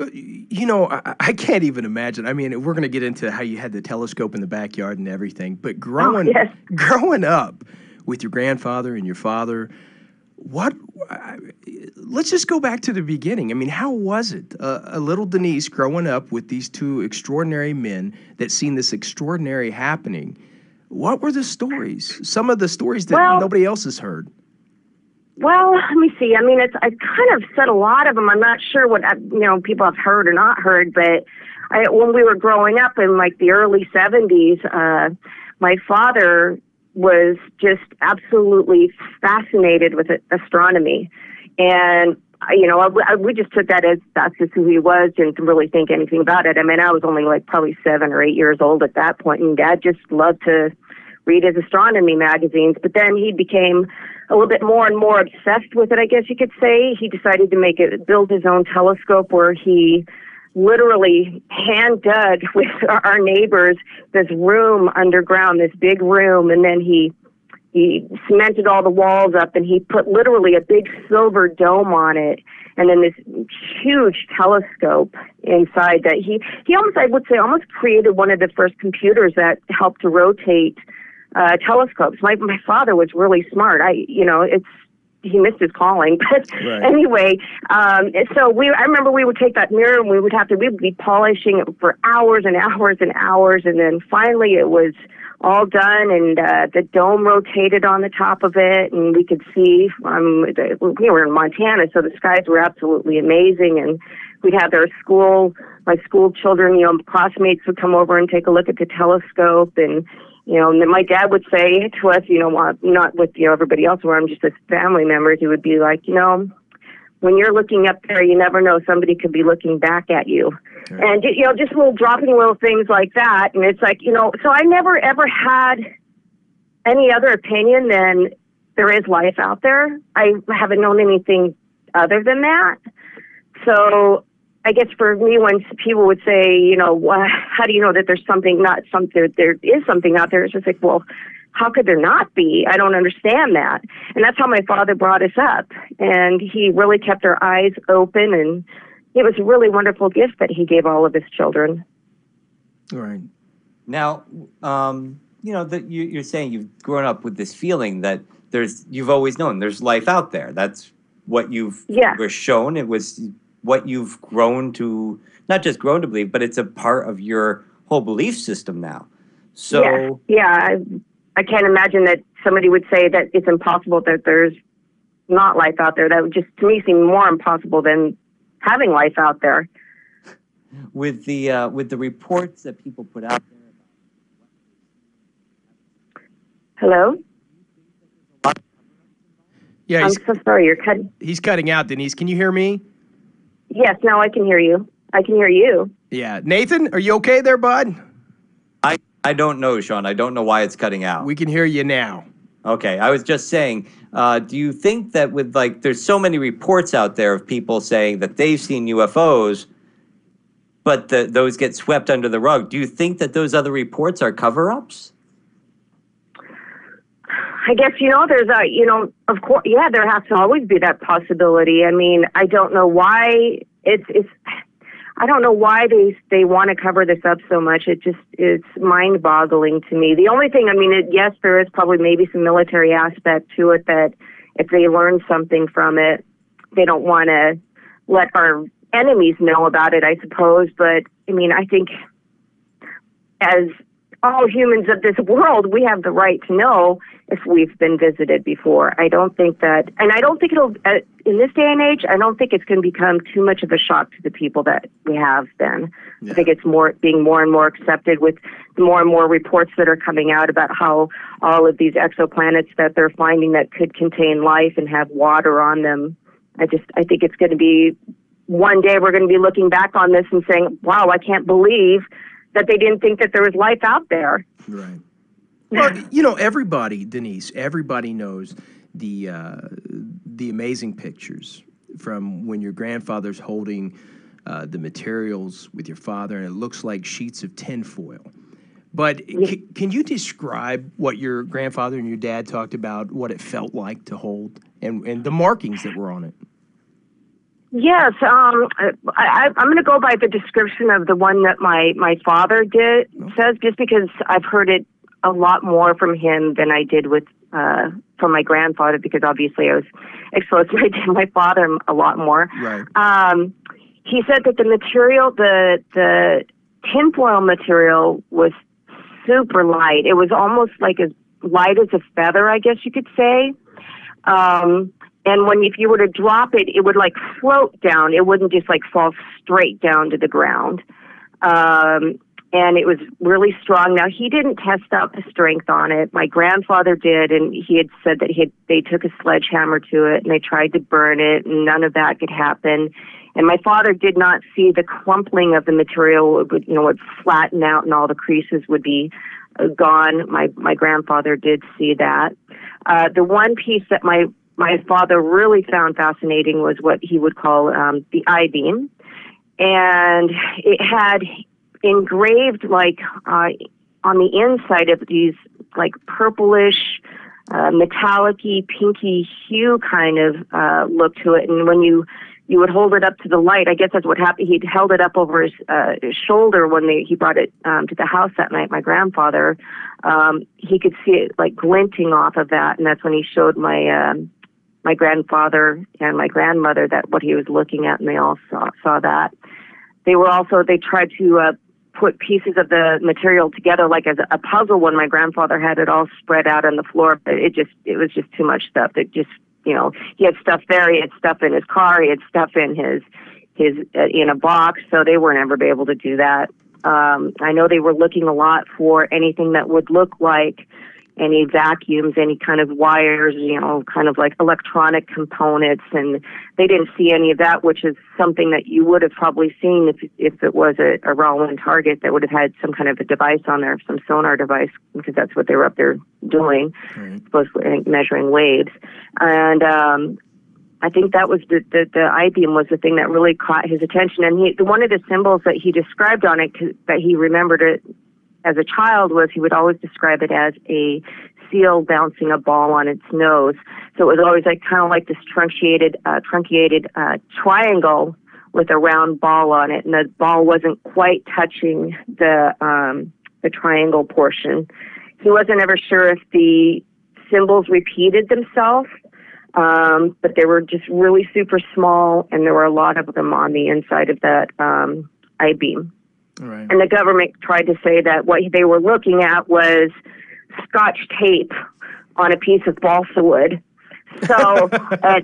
Speaker 3: I can't even imagine. I mean, we're going to get into how you had the telescope in the backyard and everything, but growing up with your grandfather and your father, let's just go back to the beginning. I mean, how was it? A little Denise growing up with these two extraordinary men that seen this extraordinary happening. What were the stories? Some of the stories that
Speaker 7: Well-
Speaker 3: nobody else has heard.
Speaker 7: Well, let me see. I mean, I kind of said a lot of them. I'm not sure what people have heard or not heard, but when we were growing up in like the early 70s, my father was just absolutely fascinated with astronomy, and we just took that as that's just who he was, didn't really think anything about it. I mean, I was only like probably 7 or 8 years old at that point, and Dad just loved to read his astronomy magazines. But then he became a little bit more and more obsessed with it, I guess you could say. He decided to build his own telescope where he literally hand dug with our neighbors this room underground, this big room, and then he cemented all the walls up, and he put literally a big silver dome on it, and then this huge telescope inside that he almost, I would say, almost created one of the first computers that helped to rotate telescopes. My father was really smart. He missed his calling, but
Speaker 3: Right.
Speaker 7: anyway, so I remember we would take that mirror and we would be polishing it for hours and hours and hours, and then finally it was all done, and the dome rotated on the top of it, and we could see. We were in Montana, so the skies were absolutely amazing, and we'd have my school children, classmates would come over and take a look at the telescope, and and then my dad would say to us, not with everybody else around, just as family members, he would be like, when you're looking up there, you never know, somebody could be looking back at you. And, just dropping little things like that. And it's like, so I never ever had any other opinion than there is life out there. I haven't known anything other than that. So I guess for me, when people would say, how do you know that there's there is something out there? It's just like, well, how could there not be? I don't understand that. And that's how my father brought us up. And he really kept our eyes open, and it was a really wonderful gift that he gave all of his children.
Speaker 3: Right.
Speaker 4: Now, you're saying you've grown up with this feeling that you've always known there's life out there. That's what were shown. It was what you've grown to, not just grown to believe, but it's a part of your whole belief system now. So
Speaker 7: I can't imagine that somebody would say that it's impossible that there's not life out there. That would just, to me, seem more impossible than having life out there.
Speaker 4: With the reports that people put out there.
Speaker 7: Hello?
Speaker 3: Yeah,
Speaker 7: I'm so sorry, you're cutting.
Speaker 3: he's cutting out, Denise. Can you hear me?
Speaker 7: Yes, now I can hear you. I can hear you.
Speaker 3: Yeah. Nathan, are you okay there, bud?
Speaker 4: I don't know, Sean. I don't know why it's cutting out.
Speaker 3: We can hear you now.
Speaker 4: Okay, I was just saying, do you think that there's so many reports out there of people saying that they've seen UFOs, but those get swept under the rug? Do you think that those other reports are cover-ups?
Speaker 7: I guess, there's of course, there has to always be that possibility. I mean, I don't know why I don't know why they want to cover this up so much. It's mind-boggling to me. The only thing, yes, there is probably maybe some military aspect to it, that if they learn something from it, they don't want to let our enemies know about it, I suppose. But, I think as all humans of this world, we have the right to know if we've been visited before. I don't think that, and I don't think it'll, in this day and age, I don't think it's going to become too much of a shock to the people that we have been. Yeah. I think it's being more and more accepted with more and more reports that are coming out about how all of these exoplanets that they're finding that could contain life and have water on them. I think it's going to be, one day we're going to be looking back on this and saying, wow, I can't believe that they didn't think that there was life out there.
Speaker 3: Right. Well, everybody, Denise, everybody knows the amazing pictures from when your grandfather's holding the materials with your father, and it looks like sheets of tinfoil. But can you describe what your grandfather and your dad talked about, what it felt like to hold, and the markings that were on it?
Speaker 7: Yes, I'm going to go by the description of the one that my father says, just because I've heard it a lot more from him than I did from my grandfather, because obviously I was exposed to my father a lot more.
Speaker 3: Right.
Speaker 7: He said that the material, the tinfoil material, was super light. It was almost like as light as a feather, I guess you could say. And if you were to drop it, it would like float down. It wouldn't just like fall straight down to the ground. And it was really strong. Now, he didn't test out the strength on it. My grandfather did, and he had said that they took a sledgehammer to it and they tried to burn it, and none of that could happen. And my father did not see the crumpling of the material. It would flatten out and all the creases would be gone. My grandfather did see that. The one piece that my father really found fascinating was what he would call the I-beam. And it had engraved like on the inside of these like purplish, metallic-y, pinky hue kind of look to it. And when you would hold it up to the light, I guess that's what happened. He'd held it up over his shoulder when he brought it to the house that night, my grandfather. He could see it like glinting off of that. And that's when he showed my grandfather and my grandmother that what he was looking at, and they all saw that. They tried to put pieces of the material together like as a puzzle when my grandfather had it all spread out on the floor. But it was just too much stuff. That just, he had stuff there, he had stuff in his car, he had stuff in his in a box, so they weren't ever be able to do that. I know they were looking a lot for anything that would look like any vacuums, any kind of wires, kind of like electronic components, and they didn't see any of that, which is something that you would have probably seen if it was a Roland target that would have had some kind of a device on there, some sonar device, because that's what they were up there doing, supposedly measuring waves. And I think that was the I-beam was the thing that really caught his attention. And one of the symbols that he described on it, that he remembered it as a child, was he would always describe it as a seal bouncing a ball on its nose. So it was always like kind of like this truncated triangle with a round ball on it, and the ball wasn't quite touching the triangle portion. He wasn't ever sure if the symbols repeated themselves, but they were just really super small, and there were a lot of them on the inside of that I-beam.
Speaker 3: Right.
Speaker 7: And the government tried to say that what they were looking at was Scotch tape on a piece of balsa wood. So, I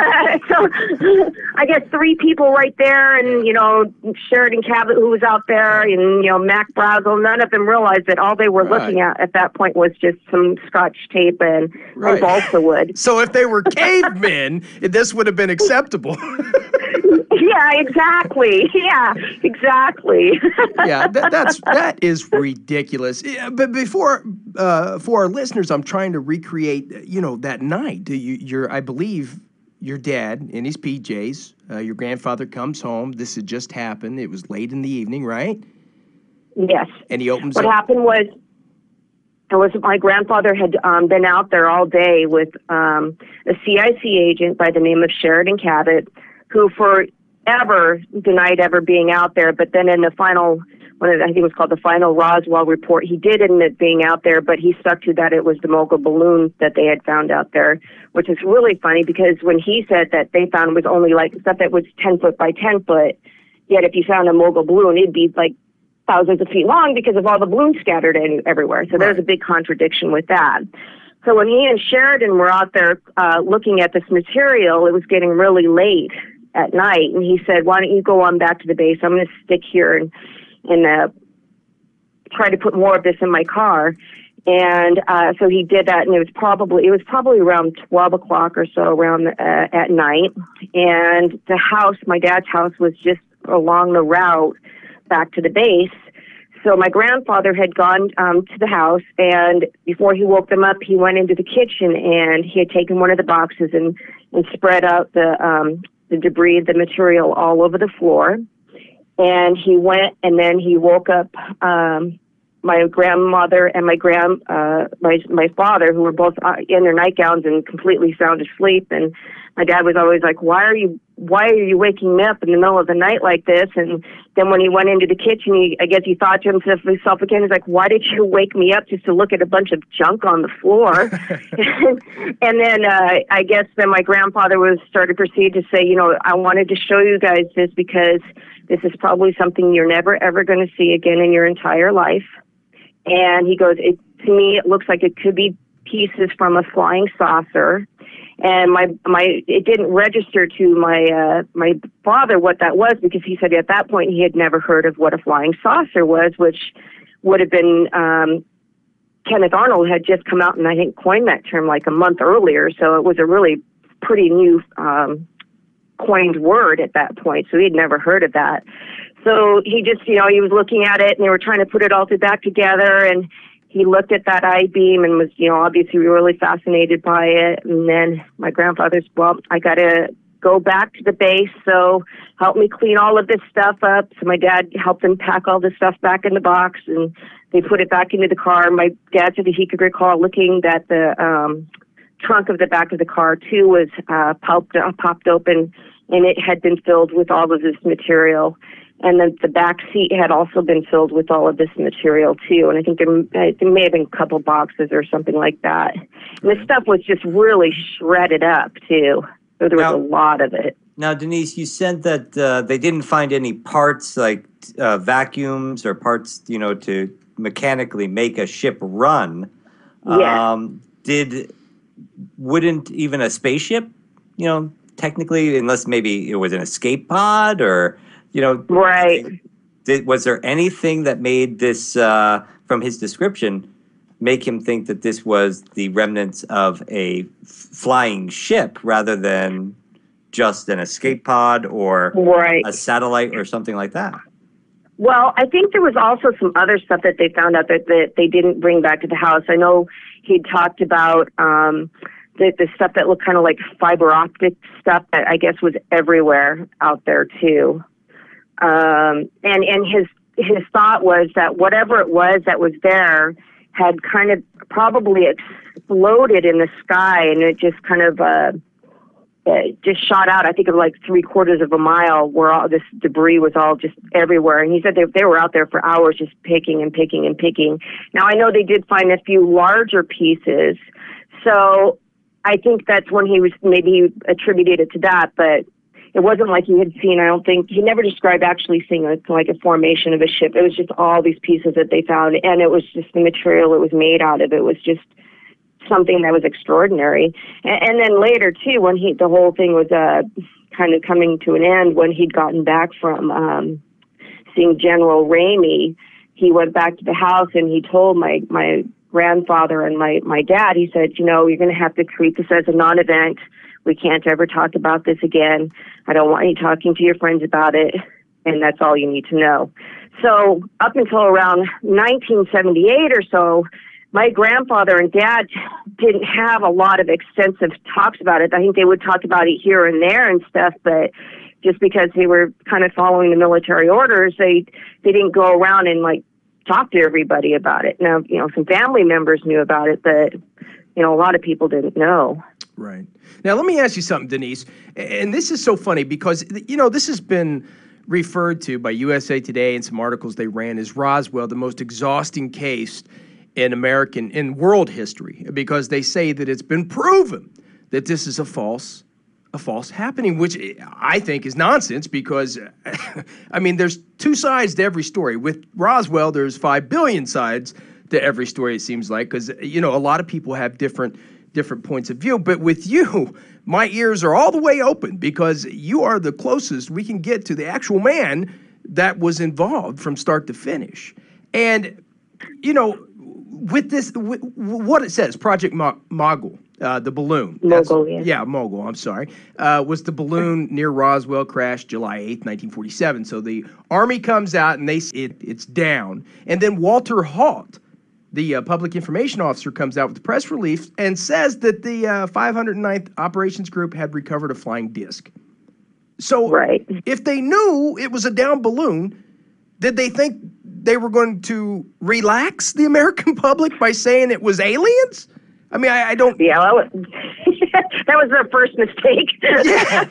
Speaker 7: guess three people right there, and Sheridan Cabot, who was out there, and Mac Brazel, none of them realized that all they were looking at that point was just some Scotch tape and balsa wood.
Speaker 3: So if they were cavemen, this would have been acceptable.
Speaker 7: Yeah, exactly. Yeah, exactly.
Speaker 3: Yeah, that is ridiculous. Yeah, but for our listeners, I'm trying to recreate, that night. I believe your dad in his PJs. Your grandfather comes home. This had just happened. It was late in the evening, right?
Speaker 7: Yes.
Speaker 3: And he opens.
Speaker 7: What happened was my grandfather had been out there all day with a CIC agent by the name of Sheridan Cabot, who forever denied ever being out there. But then in the final, I think it was called the final Roswell report, he did admit being out there, but he stuck to that it was the mogul balloon that they had found out there, which is really funny because when he said that they found was only like stuff that was 10 foot by 10 foot, yet if you found a mogul balloon, it'd be like thousands of feet long because of all the balloons scattered everywhere. So there's a big contradiction with that. So when he and Sheridan were out there looking at this material, it was getting really late at night, and he said, "Why don't you go on back to the base? I'm going to stick here and try to put more of this in my car." And so he did that, and it was probably around 12 o'clock or so around at night. And the house, my dad's house, was just along the route back to the base. So my grandfather had gone to the house, and before he woke them up, he went into the kitchen, and he had taken one of the boxes and spread out the debris, the material all over the floor. And he went, and then he woke up my grandmother and my father, who were both in their nightgowns and completely sound asleep. And my dad was always like, why are you waking me up in the middle of the night like this? And then when he went into the kitchen, I guess he thought to himself again, he's like, why did you wake me up just to look at a bunch of junk on the floor? And then I guess then my grandfather started to proceed to say, I wanted to show you guys this because this is probably something you're never, ever going to see again in your entire life. And he goes, to me, it looks like it could be pieces from a flying saucer. And it didn't register to my father what that was, because he said at that point he had never heard of what a flying saucer was, which would have been Kenneth Arnold had just come out and I think coined that term like a month earlier. So it was a really pretty new coined word at that point. So he'd never heard of that. So he just, he was looking at it and they were trying to put it all back together, and he looked at that I-beam and was, obviously really fascinated by it. And then my grandfather's, well, I got to go back to the base, so help me clean all of this stuff up. So my dad helped him pack all this stuff back in the box, and they put it back into the car. My dad said that he could recall looking that the trunk of the back of the car, too, was popped open, and it had been filled with all of this material. And then the back seat had also been filled with all of this material, too. And I think there may have been a couple boxes or something like that. And the stuff was just really shredded up, too. So there was a lot of it.
Speaker 4: Now, Denise, you said that they didn't find any parts like vacuums or parts, to mechanically make a ship run.
Speaker 7: Yeah.
Speaker 4: Wouldn't even a spaceship, technically, unless maybe it was an escape pod or...
Speaker 7: right.
Speaker 4: Was there anything that made this, from his description, make him think that this was the remnants of a flying ship rather than just an escape pod or a satellite or something like that?
Speaker 7: Well, I think there was also some other stuff that they found out that they didn't bring back to the house. I know he talked about the stuff that looked kind of like fiber optic stuff that I guess was everywhere out there, too. And his thought was that whatever it was that was there had kind of probably exploded in the sky, and it just kind of it just shot out. I think of like 3/4 of a mile, where all this debris was all just everywhere. And he said they were out there for hours just picking and picking and picking. Now I know they did find a few larger pieces, so I think that's when he attributed it to that, but. It wasn't like he had seen, I don't think, he never described actually seeing like a formation of a ship. It was just all these pieces that they found, and it was just the material it was made out of. It was just something that was extraordinary. And then later, too, when the whole thing was kind of coming to an end, when he'd gotten back from seeing General Ramey, he went back to the house and he told my grandfather and my dad, he said, you're going to have to treat this as a non-event. We can't ever talk about this again. I don't want you talking to your friends about it, and that's all you need to know. So up until around 1978 or so, my grandfather and dad didn't have a lot of extensive talks about it. I think they would talk about it here and there and stuff, but just because they were kind of following the military orders, they didn't go around and like talk to everybody about it. Now, some family members knew about it, but a lot of people didn't know.
Speaker 3: Right. Now, let me ask you something, Denise. And this is so funny because, this has been referred to by USA Today and some articles they ran as Roswell, the most exhausting case in world history, because they say that it's been proven that this is a false happening, which I think is nonsense because, there's two sides to every story. With Roswell, there's 5 billion sides to every story, it seems like, because, a lot of people have different points of view. But with you, my ears are all the way open because you are the closest we can get to the actual man that was involved from start to finish. And, with this, what it says, Project Mogul, the balloon.
Speaker 7: Mogul, yeah.
Speaker 3: Yeah, Mogul, I'm sorry. Was the balloon near Roswell crashed July 8th, 1947. So the Army comes out and it's down. And then Walter Halt, the public information officer, comes out with a press release and says that the 509th Operations Group had recovered a flying disc. So if they knew it was a down balloon, did they think they were going to relax the American public by saying it was aliens? I don't...
Speaker 7: Yeah, that was their first mistake.
Speaker 3: Yeah.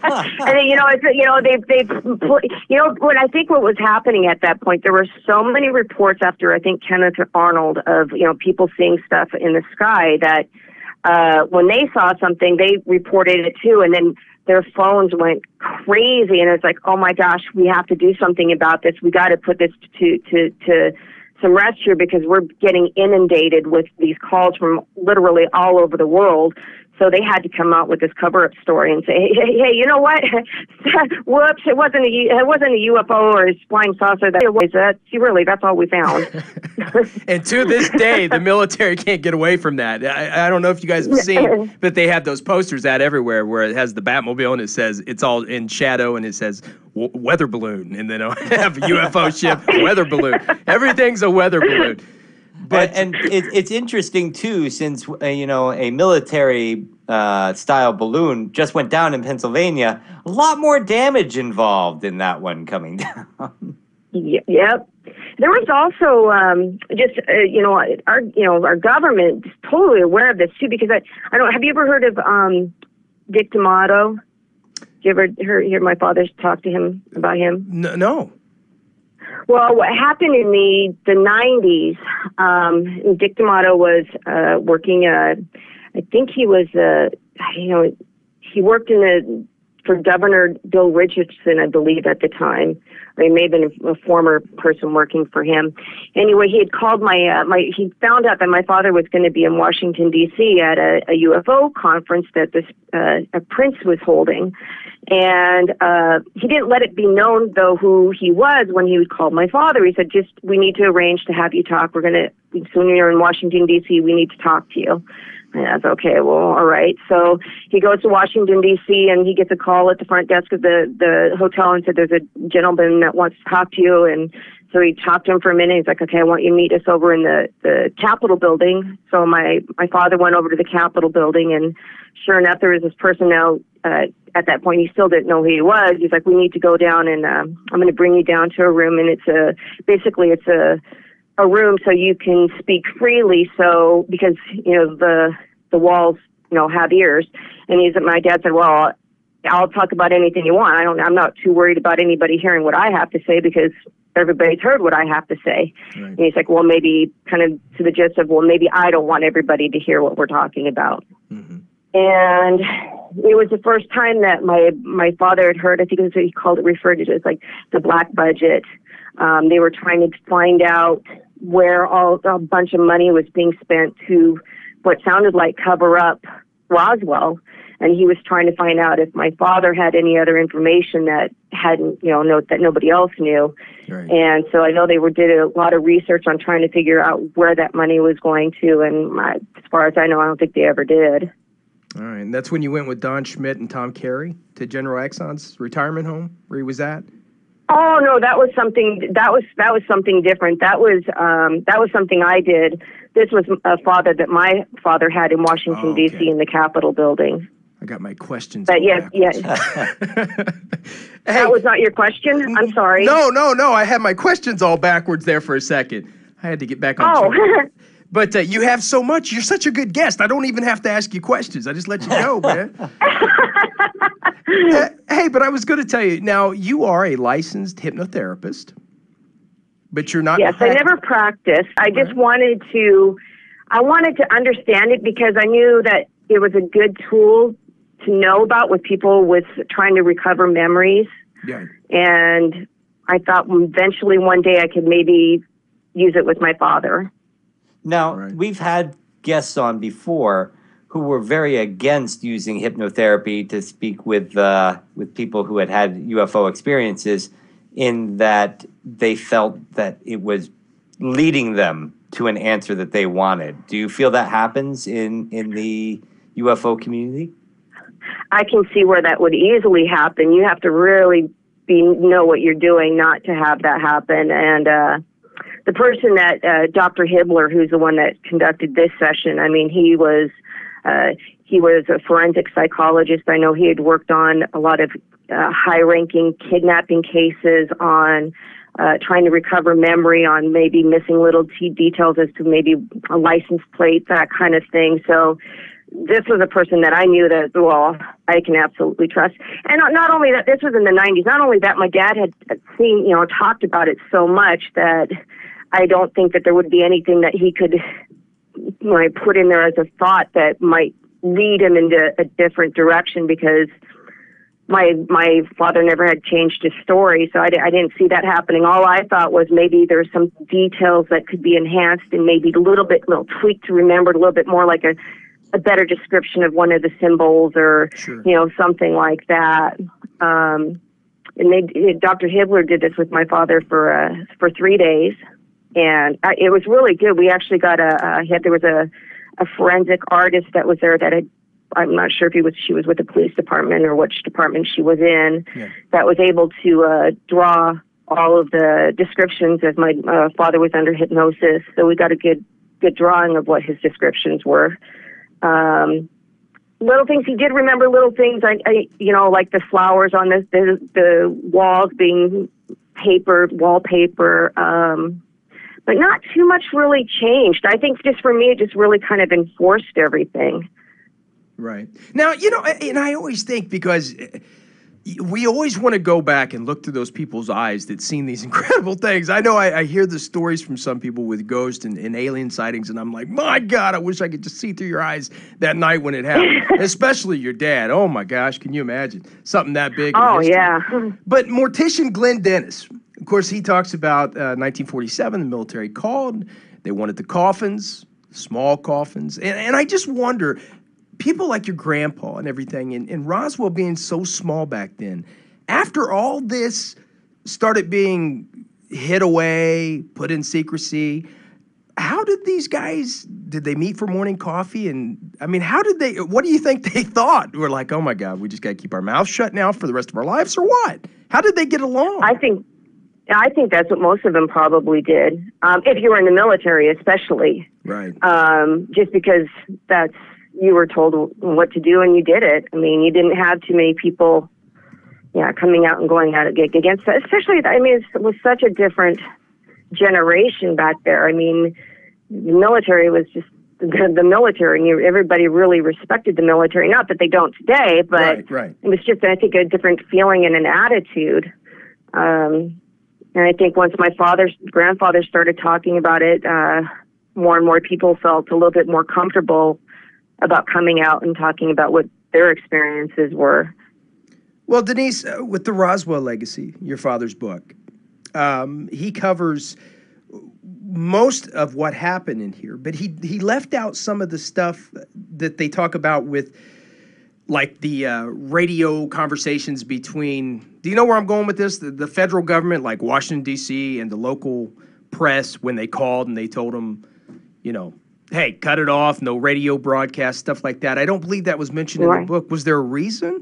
Speaker 7: When I think what was happening at that point, there were so many reports after, I think, Kenneth Arnold of, people seeing stuff in the sky that when they saw something, they reported it too, and then their phones went crazy, and it's like, oh my gosh, we have to do something about this. We got to put this to some rest here because we're getting inundated with these calls from literally all over the world. So they had to come out with this cover-up story and say, hey, you know what? Whoops, it wasn't a UFO or a flying saucer. That's all we found.
Speaker 3: And to this day, the military can't get away from that. I don't know if you guys have seen, but they have those posters out everywhere where it has the Batmobile and it says, it's all in shadow and it says weather balloon. And then have a UFO ship, weather balloon. Everything's a weather balloon.
Speaker 4: But and it's interesting too, since a military style balloon just went down in Pennsylvania. A lot more damage involved in that one coming down.
Speaker 7: Yep. There was also our government is totally aware of this too, because I don't. Have you ever heard of Dick D'Amato? Did you ever hear my father talk to him about him?
Speaker 3: No.
Speaker 7: Well, what happened in the 90s, Dick D'Amato was working, I think he was, he worked for Governor Bill Richardson, I believe, at the time. Or he may have been a former person working for him. Anyway, he had called he found out that my father was going to be in Washington, D.C. at a UFO conference that a prince was holding. And he didn't let it be known, though, who he was when he would call my father. He said, we need to arrange to have you talk. Soon you're in Washington, D.C., we need to talk to you. And I was okay, well, all right. So he goes to Washington, D.C., and he gets a call at the front desk of the hotel and said, there's a gentleman that wants to talk to you. And so he talked to him for a minute. He's like, okay, I want you to meet us over in the Capitol building. So my father went over to the Capitol building, and sure enough, there was this person now. At that point, he still didn't know who he was. He's like, we need to go down, and I'm going to bring you down to a room, and it's a room so you can speak freely. So because the walls have ears, and my dad said, well, I'll talk about anything you want. I'm not too worried about anybody hearing what I have to say because everybody's heard what I have to say. Right. And he's like, well, maybe kind of to the gist of, well, maybe I don't want everybody to hear what we're talking about. Mm-hmm. And it was the first time that my father had heard, I think it was what he referred to it as like the black budget. They were trying to find out where a bunch of money was being spent to what sounded like cover up Roswell. And he was trying to find out if my father had any other information that hadn't, that nobody else knew. Right. And so I know they did a lot of research on trying to figure out where that money was going to. And as far as I know, I don't think they ever did.
Speaker 3: All right, and that's when you went with Don Schmitt and Tom Carey to General Exxon's retirement home, where he was at.
Speaker 7: Oh no, that was something. That was something different. That was something I did. This was a father that my father had in Washington D.C. in the Capitol building.
Speaker 3: I got my questions.
Speaker 7: But yes. Hey, that was not your question. I'm sorry.
Speaker 3: No. I had my questions all backwards there for a second. I had to get back on track. But you have so much. You're such a good guest. I don't even have to ask you questions. I just let you go, man. Hey, but I was going to tell you, now you are a licensed hypnotherapist, but you're not.
Speaker 7: Yes, I never practiced. I just wanted to understand it because I knew that it was a good tool to know about with people with trying to recover memories.
Speaker 3: Yeah. And
Speaker 7: I thought eventually one day I could maybe use it with my father.
Speaker 4: Now, we've had guests on before who were very against using hypnotherapy to speak with people who had UFO experiences, in that they felt that it was leading them to an answer that they wanted. Do you feel that happens in the UFO community?
Speaker 7: I can see where that would easily happen. You have to really know what you're doing not to have that happen. And the person that Dr. Hibbler, who's the one that conducted this session, I mean, he was a forensic psychologist. I know he had worked on a lot of high-ranking kidnapping cases, on trying to recover memory, on maybe missing little details as to maybe a license plate, that kind of thing. So this was a person that I knew that, well, I can absolutely trust. And not only that, this was in the 90s. Not only that, my dad had seen, talked about it so much that I don't think that there would be anything that he could put in there as a thought that might lead him into a different direction, because my father never had changed his story, so I didn't see that happening. All I thought was maybe there's some details that could be enhanced and maybe a little tweaked to remember, a little bit more like a better description of one of the symbols or,
Speaker 3: Sure.
Speaker 7: Something like that. And Dr. Hibbler did this with my father for 3 days, and it was really good. We actually got there was a forensic artist that was there that I'm not sure if she was with the police department or which department she was in, that was able to draw all of the descriptions as my father was under hypnosis. So we got a good drawing of what his descriptions were. Little things, he did remember little things, like the flowers on the walls being wallpaper, but not too much really changed. I think just for me, it just really kind of enforced everything.
Speaker 3: Right. Now, and I always think, because we always want to go back and look through those people's eyes that seen these incredible things. I know I hear the stories from some people with ghosts and alien sightings, and I'm like, my God, I wish I could just see through your eyes that night when it happened. Especially your dad. Oh, my gosh, can you imagine? Something that big.
Speaker 7: Oh, yeah.
Speaker 3: But mortician Glenn Dennis, of course, he talks about 1947, the military called. They wanted the coffins, small coffins. And I just wonder, people like your grandpa and everything, and Roswell being so small back then, after all this started being hid away, put in secrecy, how did these guys, did they meet for morning coffee? And I mean, what do you think they thought? We're like, oh my God, we just got to keep our mouths shut now for the rest of our lives, or what? How did they get along?
Speaker 7: I think that's what most of them probably did. If you were in the military, especially.
Speaker 3: Right.
Speaker 7: Just because you were told what to do and you did it. I mean, you didn't have too many people, coming out and going out against that. Especially, it was such a different generation back there. I mean, the military was just the military, and everybody really respected the military. Not that they don't today, but
Speaker 3: right.
Speaker 7: It was just, I think, a different feeling and an attitude. And I think once my grandfather started talking about it, more and more people felt a little bit more comfortable about coming out and talking about what their experiences were.
Speaker 3: Well, Denise, with the Roswell Legacy, your father's book, he covers most of what happened in here, but he left out some of the stuff that they talk about with, like, the radio conversations between, do you know where I'm going with this? The federal government, like Washington, D.C., and the local press, when they called and they told them, hey, cut it off, no radio broadcast, stuff like that. I don't believe that was mentioned in the book. Was there a reason?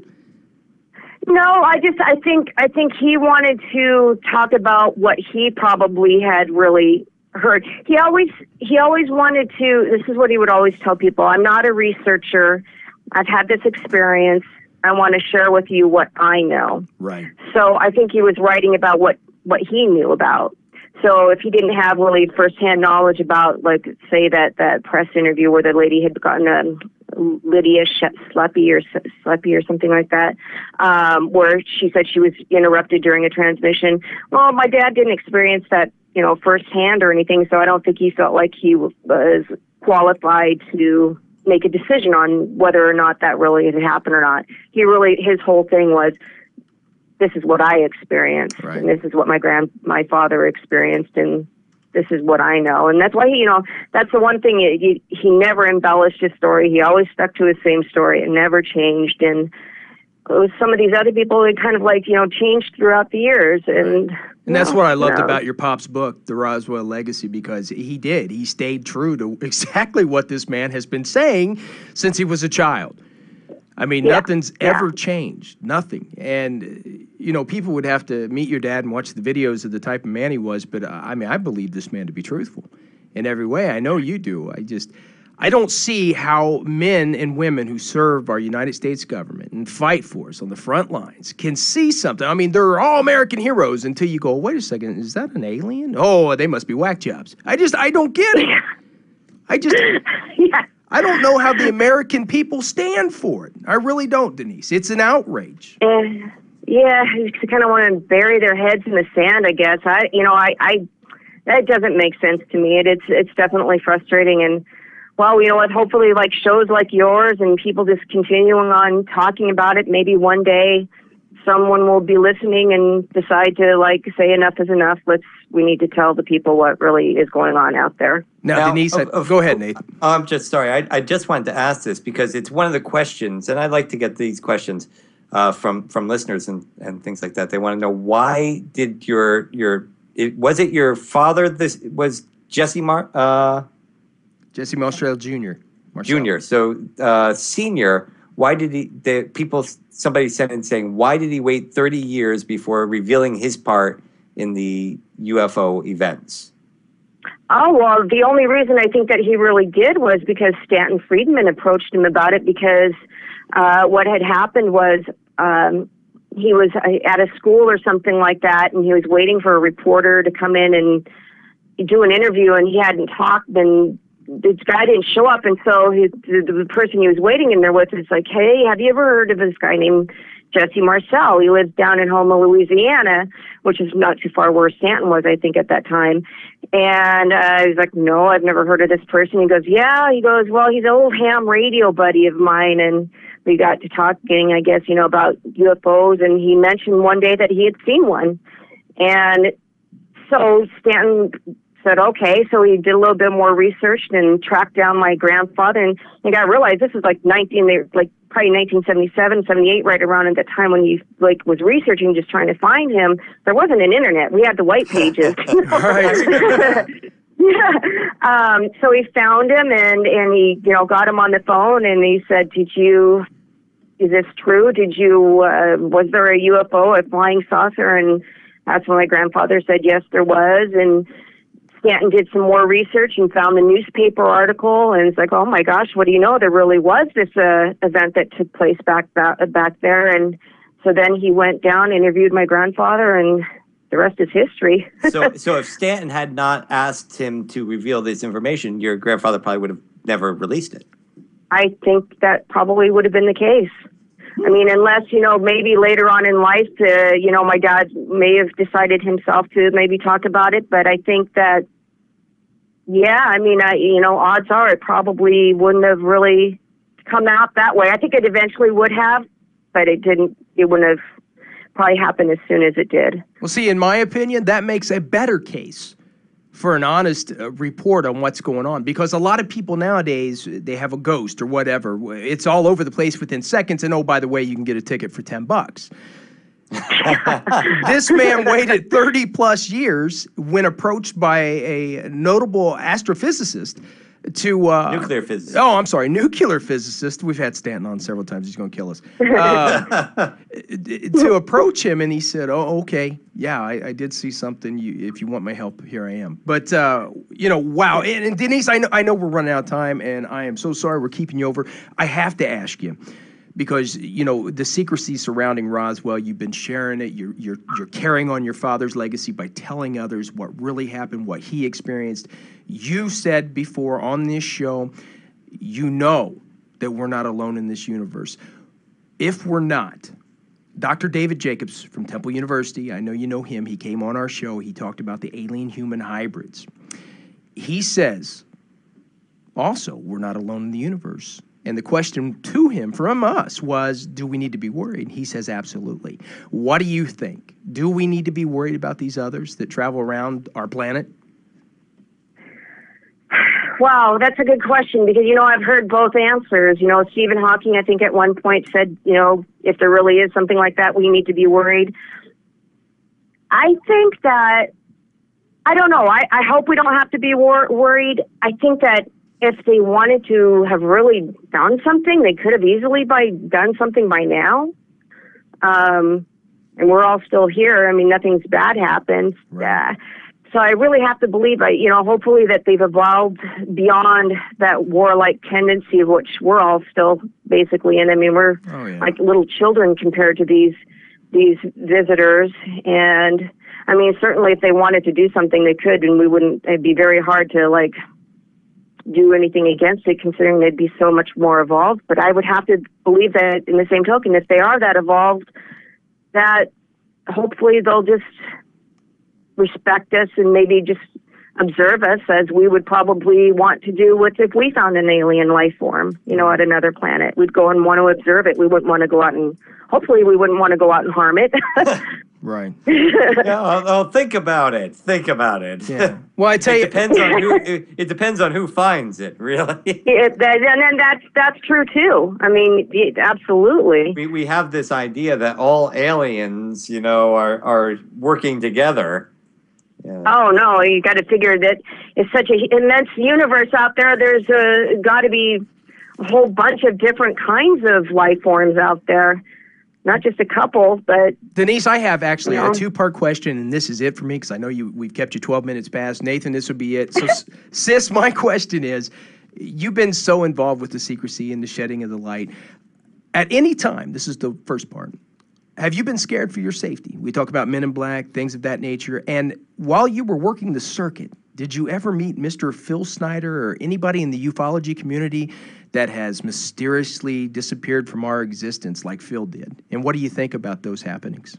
Speaker 7: No, I think he wanted to talk about what he probably had really heard. He always wanted to, this is what he would always tell people, I'm not a researcher. I've had this experience. I want to share with you what I know.
Speaker 3: Right.
Speaker 7: So I think he was writing about what he knew about. So if he didn't have really firsthand knowledge about, like, say that press interview where the lady had gotten Lydia Sleppy or something like that, where she said she was interrupted during a transmission. Well, my dad didn't experience that, firsthand or anything, so I don't think he felt like he was qualified to make a decision on whether or not that really had happened or not. His whole thing was, this is what I experienced,
Speaker 3: right,
Speaker 7: and this is what my father experienced, and this is what I know. And that's why that's the one thing, he never embellished his story. He always stuck to his same story. It never changed. And it was some of these other people that kind of changed throughout the years. And
Speaker 3: that's what I loved about your pop's book, The Roswell Legacy, because he stayed true to exactly what this man has been saying since he was a child. I mean, nothing's ever changed. Nothing. And, people would have to meet your dad and watch the videos of the type of man he was. But, I believe this man to be truthful in every way. I know you do. I don't see how men and women who serve our United States government and fight for us on the front lines can see something. I mean, they're all American heroes until you go, wait a second, is that an alien? Oh, they must be whack jobs. I don't get it. I don't know how the American people stand for it. I really don't, Denise. It's an outrage.
Speaker 7: You kind of want to bury their heads in the sand, I guess. That doesn't make sense to me. It's definitely frustrating. And, well, you know what? Hopefully, like shows like yours and people just continuing on talking about it, maybe one day someone will be listening and decide to like say enough is enough. We need to tell the people what really is going on out there.
Speaker 3: Now Denise, go ahead, Nate.
Speaker 4: I'm just sorry. I just wanted to ask this because it's one of the questions, and I like to get these questions from listeners and things like that. They want to know, why did was it your father? This was Jesse
Speaker 3: Jesse Marcel Jr.
Speaker 4: Jr. So senior. Why did somebody sent in saying, why did he wait 30 years before revealing his part in the UFO events?
Speaker 7: Oh, well, the only reason I think that he really did was because Stanton Friedman approached him about it, because what had happened was he was at a school or something like that, and he was waiting for a reporter to come in and do an interview, and he hadn't talked, and this guy didn't show up, and so the person he was waiting in there with is like, hey, have you ever heard of this guy named Jesse Marcel? He lives down in Houma, Louisiana, which is not too far where Stanton was, I think, at that time. And he's like, no, I've never heard of this person. He goes, yeah. He goes, well, he's an old ham radio buddy of mine, and we got to talking, I guess, about UFOs, and he mentioned one day that he had seen one. And so Stanton said, okay, so he did a little bit more research and tracked down my grandfather, and you got to realize this was probably 1977, 78, right around at the time when he was researching, just trying to find him. There wasn't an internet. We had the white pages. Yeah. So he found him, and he got him on the phone, and he said, is this true? Was there a UFO, a flying saucer? And that's when my grandfather said, yes, there was. And Stanton did some more research and found the newspaper article, and it's like, oh my gosh, what do you know? There really was this event that took place back there. And so then he went down, interviewed my grandfather, and the rest is history.
Speaker 4: So if Stanton had not asked him to reveal this information, your grandfather probably would have never released it.
Speaker 7: I think that probably would have been the case. I mean, unless, maybe later on in life, my dad may have decided himself to maybe talk about it. But I think that, odds are it probably wouldn't have really come out that way. I think it eventually would have, but it didn't. It wouldn't have probably happened as soon as it did.
Speaker 3: Well, see, in my opinion, that makes a better case for an honest report on what's going on, because a lot of people nowadays, they have a ghost or whatever. It's all over the place within seconds, and oh, by the way, you can get a ticket for $10. This man waited 30 plus years when approached by a notable astrophysicist to
Speaker 4: nuclear physicist.
Speaker 3: Oh, I'm sorry, nuclear physicist. We've had Stanton on several times. He's going to kill us. To approach him, and he said, "Oh, okay, yeah, I did see something. If you want my help, here I am." But wow. And Denise, I know we're running out of time, and I am so sorry we're keeping you over. I have to ask you, because the secrecy surrounding Roswell, you've been sharing it. You're carrying on your father's legacy by telling others what really happened, what he experienced. You said before on this show, that we're not alone in this universe. If we're not, Dr. David Jacobs from Temple University, I know you know him. He came on our show. He talked about the alien-human hybrids. He says, also, we're not alone in the universe. And the question to him from us was, do we need to be worried? He says, absolutely. What do you think? Do we need to be worried about these others that travel around our planet?
Speaker 7: Wow, that's a good question, because, I've heard both answers. Stephen Hawking, I think at one point said, if there really is something like that, we need to be worried. I think that, I don't know. I hope we don't have to be worried. I think that if they wanted to have really done something, they could have easily done something by now. And we're all still here. I mean, nothing's bad happened.
Speaker 3: Right.
Speaker 7: So I really have to believe, hopefully that they've evolved beyond that warlike tendency of which we're all still basically in. I mean, we're like little children compared to these visitors. And I mean, certainly if they wanted to do something, they could, and it'd be very hard to do anything against it, considering they'd be so much more evolved. But I would have to believe that in the same token, if they are that evolved, that hopefully they'll just respect us and maybe just observe us as we would probably want to do with if we found an alien life form, at another planet. We'd go and want to observe it. We wouldn't want to go out and, hopefully we wouldn't want to go out and harm it.
Speaker 3: Right.
Speaker 4: Think about it. Think about it.
Speaker 3: Yeah. Well, I tell you,
Speaker 4: it depends on who finds it, really.
Speaker 7: And then that's true too. I mean, absolutely.
Speaker 4: We have this idea that all aliens, are working together. Yeah.
Speaker 7: Oh no, you got to figure that it's such an immense universe out there. There's got to be a whole bunch of different kinds of life forms out there. Not just a couple, but...
Speaker 3: Denise, I have actually a two-part question, and this is it for me, because I know we've kept you 12 minutes past. Nathan, this would be it. So, sis, my question is, you've been so involved with the secrecy and the shedding of the light. At any time, this is the first part, have you been scared for your safety? We talk about Men in Black, things of that nature. And while you were working the circuit, did you ever meet Mr. Phil Snyder or anybody in the ufology community that has mysteriously disappeared from our existence like Phil did? And what do you think about those happenings?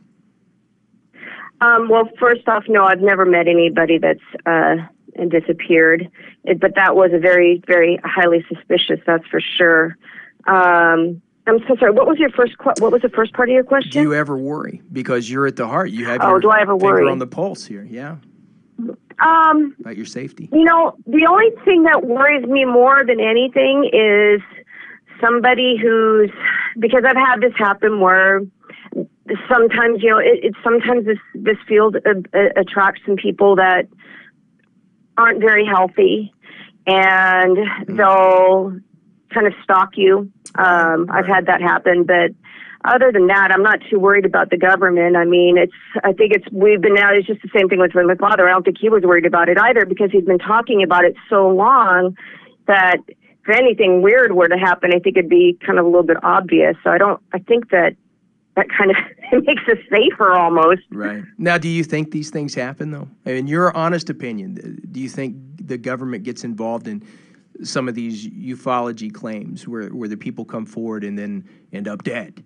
Speaker 7: Well, first off, no, I've never met anybody that's disappeared. But that was a very, very highly suspicious, that's for sure. I'm so sorry. What was the first part of your question?
Speaker 3: Do you ever worry? Because you're at the heart. You have
Speaker 7: do I ever
Speaker 3: finger
Speaker 7: worry?
Speaker 3: on the pulse here. Yeah. About your safety.
Speaker 7: The only thing that worries me more than anything is somebody because I've had this happen where sometimes, sometimes this field attracts some people that aren't very healthy, and they'll kind of stalk you. I've had that happen, but other than that, I'm not too worried about the government. I mean, it's just the same thing with my father. I don't think he was worried about it either, because he's been talking about it so long that if anything weird were to happen, I think it'd be kind of a little bit obvious. So I think that kind of it makes us safer almost.
Speaker 3: Right. Now, do you think these things happen though? In your honest opinion, do you think the government gets involved in some of these ufology claims where the people come forward and then end up dead?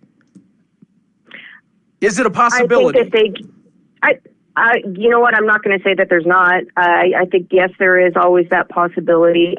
Speaker 3: Is it a possibility?
Speaker 7: I think that you know what? I'm not going to say that there's not. I think, yes, there is always that possibility.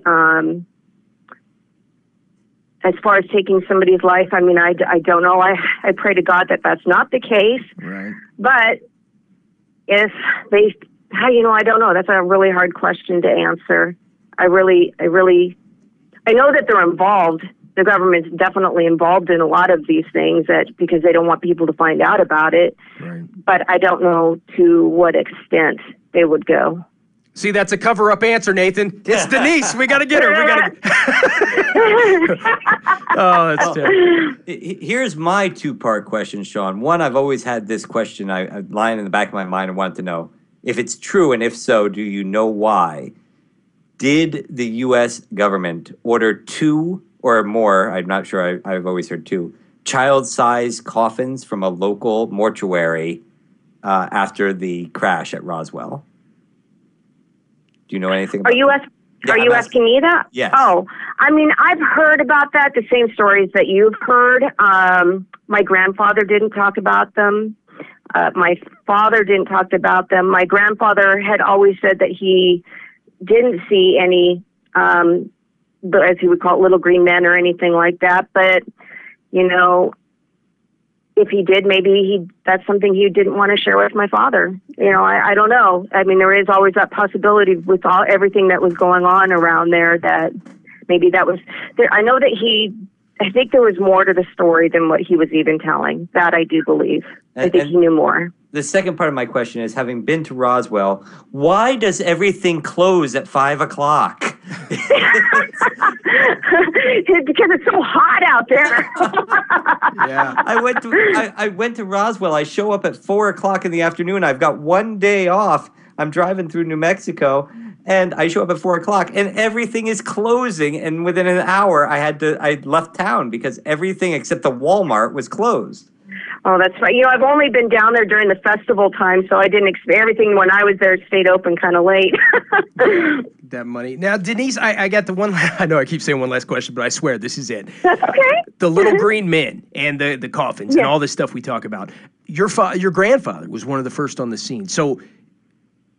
Speaker 7: As far as taking somebody's life, I mean, I don't know. I pray to God that that's not the case.
Speaker 3: Right.
Speaker 7: But if they, I don't know. That's a really hard question to answer. I know that they're involved. The government's definitely involved in a lot of these things because they don't want people to find out about it.
Speaker 3: Right.
Speaker 7: But I don't know to what extent they would go.
Speaker 3: See, that's a cover-up answer, Nathan. It's Denise. We got to get her. Oh, that's terrible.
Speaker 4: Here's my two-part question, Sean. One, I've always had this question lying in the back of my mind and wanted to know. If it's true, and if so, do you know why? Did the U.S. government order 2 or more, I'm not sure, I've always heard 2, child-sized coffins from a local mortuary after the crash at Roswell? Do you know anything about that?
Speaker 7: Are you asking me that?
Speaker 4: Yes.
Speaker 7: Oh, I mean, I've heard about that, the same stories that you've heard. My grandfather didn't talk about them. My father didn't talk about them. My grandfather had always said that he didn't see any, as he would call it, little green men or anything like that. But, if he did, maybe that's something he didn't want to share with my father. I don't know. I mean, there is always that possibility with everything that was going on around there that maybe that was there. I know that I think there was more to the story than what he was even telling. That I do believe. I think he knew more.
Speaker 4: The second part of my question is, having been to Roswell, why does everything close at 5 o'clock?
Speaker 7: Because it's so hot out there.
Speaker 3: Yeah.
Speaker 4: I went to Roswell. I show up at 4 o'clock in the afternoon. I've got one day off. I'm driving through New Mexico, and I show up at 4 o'clock, and everything is closing. And within an hour, I left town because everything except the Walmart was closed.
Speaker 7: Oh, that's right. I've only been down there during the festival time, so I didn't everything when I was there stayed open kind of late.
Speaker 3: That money. Now, Denise, I got the one. I know I keep saying one last question, but I swear this is it.
Speaker 7: That's okay.
Speaker 3: The little green men and the coffins and all this stuff we talk about. Your grandfather was one of the first on the scene. So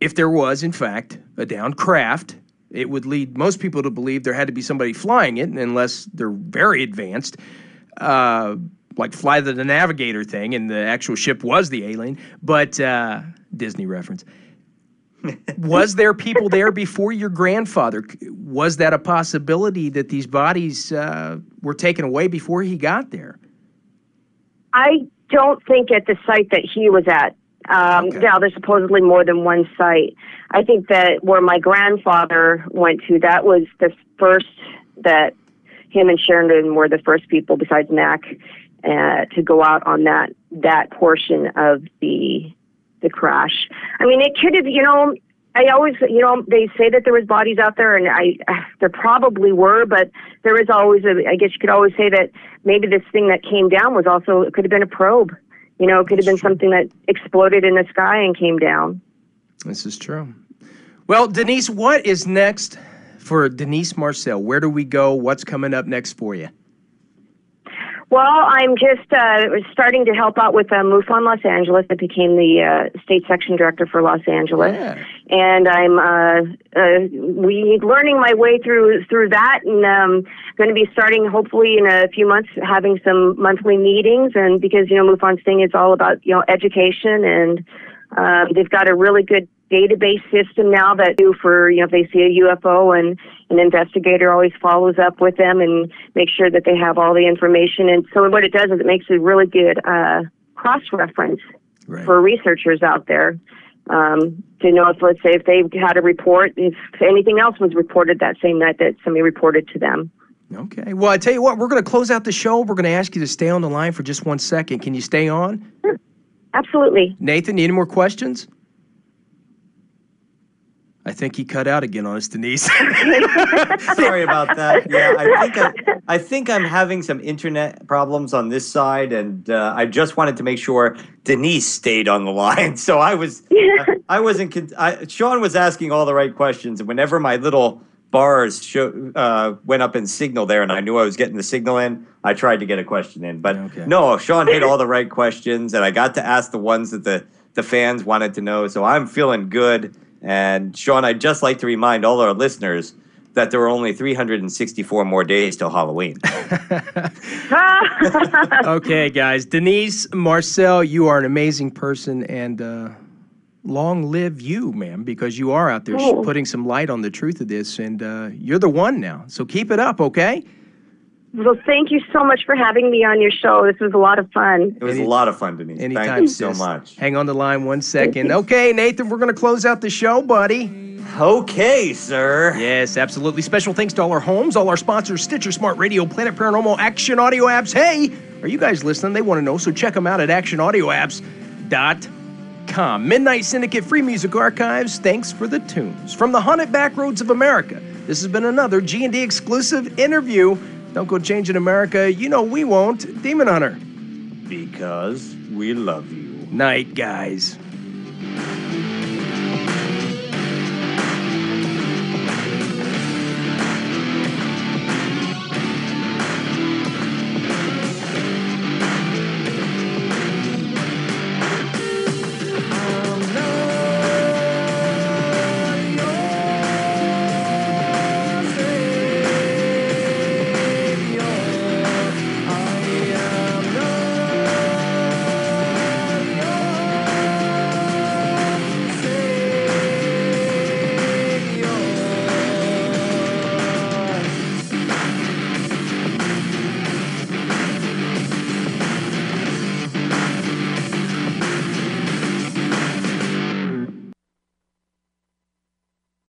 Speaker 3: if there was, in fact, a downed craft, it would lead most people to believe there had to be somebody flying it, unless they're very advanced, like Fly the Navigator thing, and the actual ship was the alien. But Disney reference. Was there people there before your grandfather? Was that a possibility that these bodies were taken away before he got there?
Speaker 7: I don't think at the site that he was at.
Speaker 3: Okay.
Speaker 7: Now, there's supposedly more than one site. I think that where my grandfather went to, that was the first that him and Sheridan were the first people besides Mac to go out on that portion of the crash. I mean, it could have, I always, they say that there was bodies out there, and there probably were, but there is always I guess you could always say that maybe this thing that came down was also, it could have been a probe. It could have been something that exploded in the sky and came down.
Speaker 3: This is true. Well, Denise, what is next for Denise Marcel? Where do we go? What's coming up next for you?
Speaker 7: Well, I'm just starting to help out with MUFON Los Angeles. I became the state section director for Los Angeles, and I'm learning my way through that, and going to be starting hopefully in a few months having some monthly meetings, and because MUFON's thing is all about education, and they've got a really good database system now that do for, if they see a UFO, and an investigator always follows up with them and makes sure that they have all the information. And so what it does is it makes a really good cross-reference for researchers out there to know if, let's say, if they had a report, if anything else was reported that same night that somebody reported to them.
Speaker 3: Okay. Well, I tell you what, we're going to close out the show. We're going to ask you to stay on the line for just 1 second. Can you stay on?
Speaker 7: Sure. Absolutely.
Speaker 3: Nathan, any more questions? I think he cut out again on us, Denise.
Speaker 4: Sorry about that. Yeah, I think I'm having some internet problems on this side, and I just wanted to make sure Denise stayed on the line. So Sean was asking all the right questions, and whenever my little bars went up in signal there, and I knew I was getting the signal in, I tried to get a question in. But no, Sean hit all the right questions, and I got to ask the ones that the fans wanted to know. So I'm feeling good. And Sean, I'd just like to remind all our listeners that there are only 364 more days till Halloween.
Speaker 3: Okay, guys. Denise Marcel, you are an amazing person, and long live you, ma'am, because you are out there putting some light on the truth of this, and you're the one now. So keep it up, okay?
Speaker 7: Well, thank you so much for having me on your show. This was a lot of fun.
Speaker 4: It was a lot of fun, Denise.
Speaker 3: Anytime,
Speaker 4: thank you so much.
Speaker 3: Hang on the line 1 second. Okay, Nathan, we're going to close out the show, buddy.
Speaker 4: Okay, sir.
Speaker 3: Yes, absolutely. Special thanks to all our homes, all our sponsors, Stitcher Smart Radio, Planet Paranormal, Action Audio Apps. Hey, are you guys listening? They want to know, so check them out at actionaudioapps.com. Midnight Syndicate Free Music Archives, thanks for the tunes. From the haunted back roads of America, this has been another G&D exclusive interview. Don't go changing America. We won't. Demon Hunter.
Speaker 4: Because we love you.
Speaker 3: Night, guys.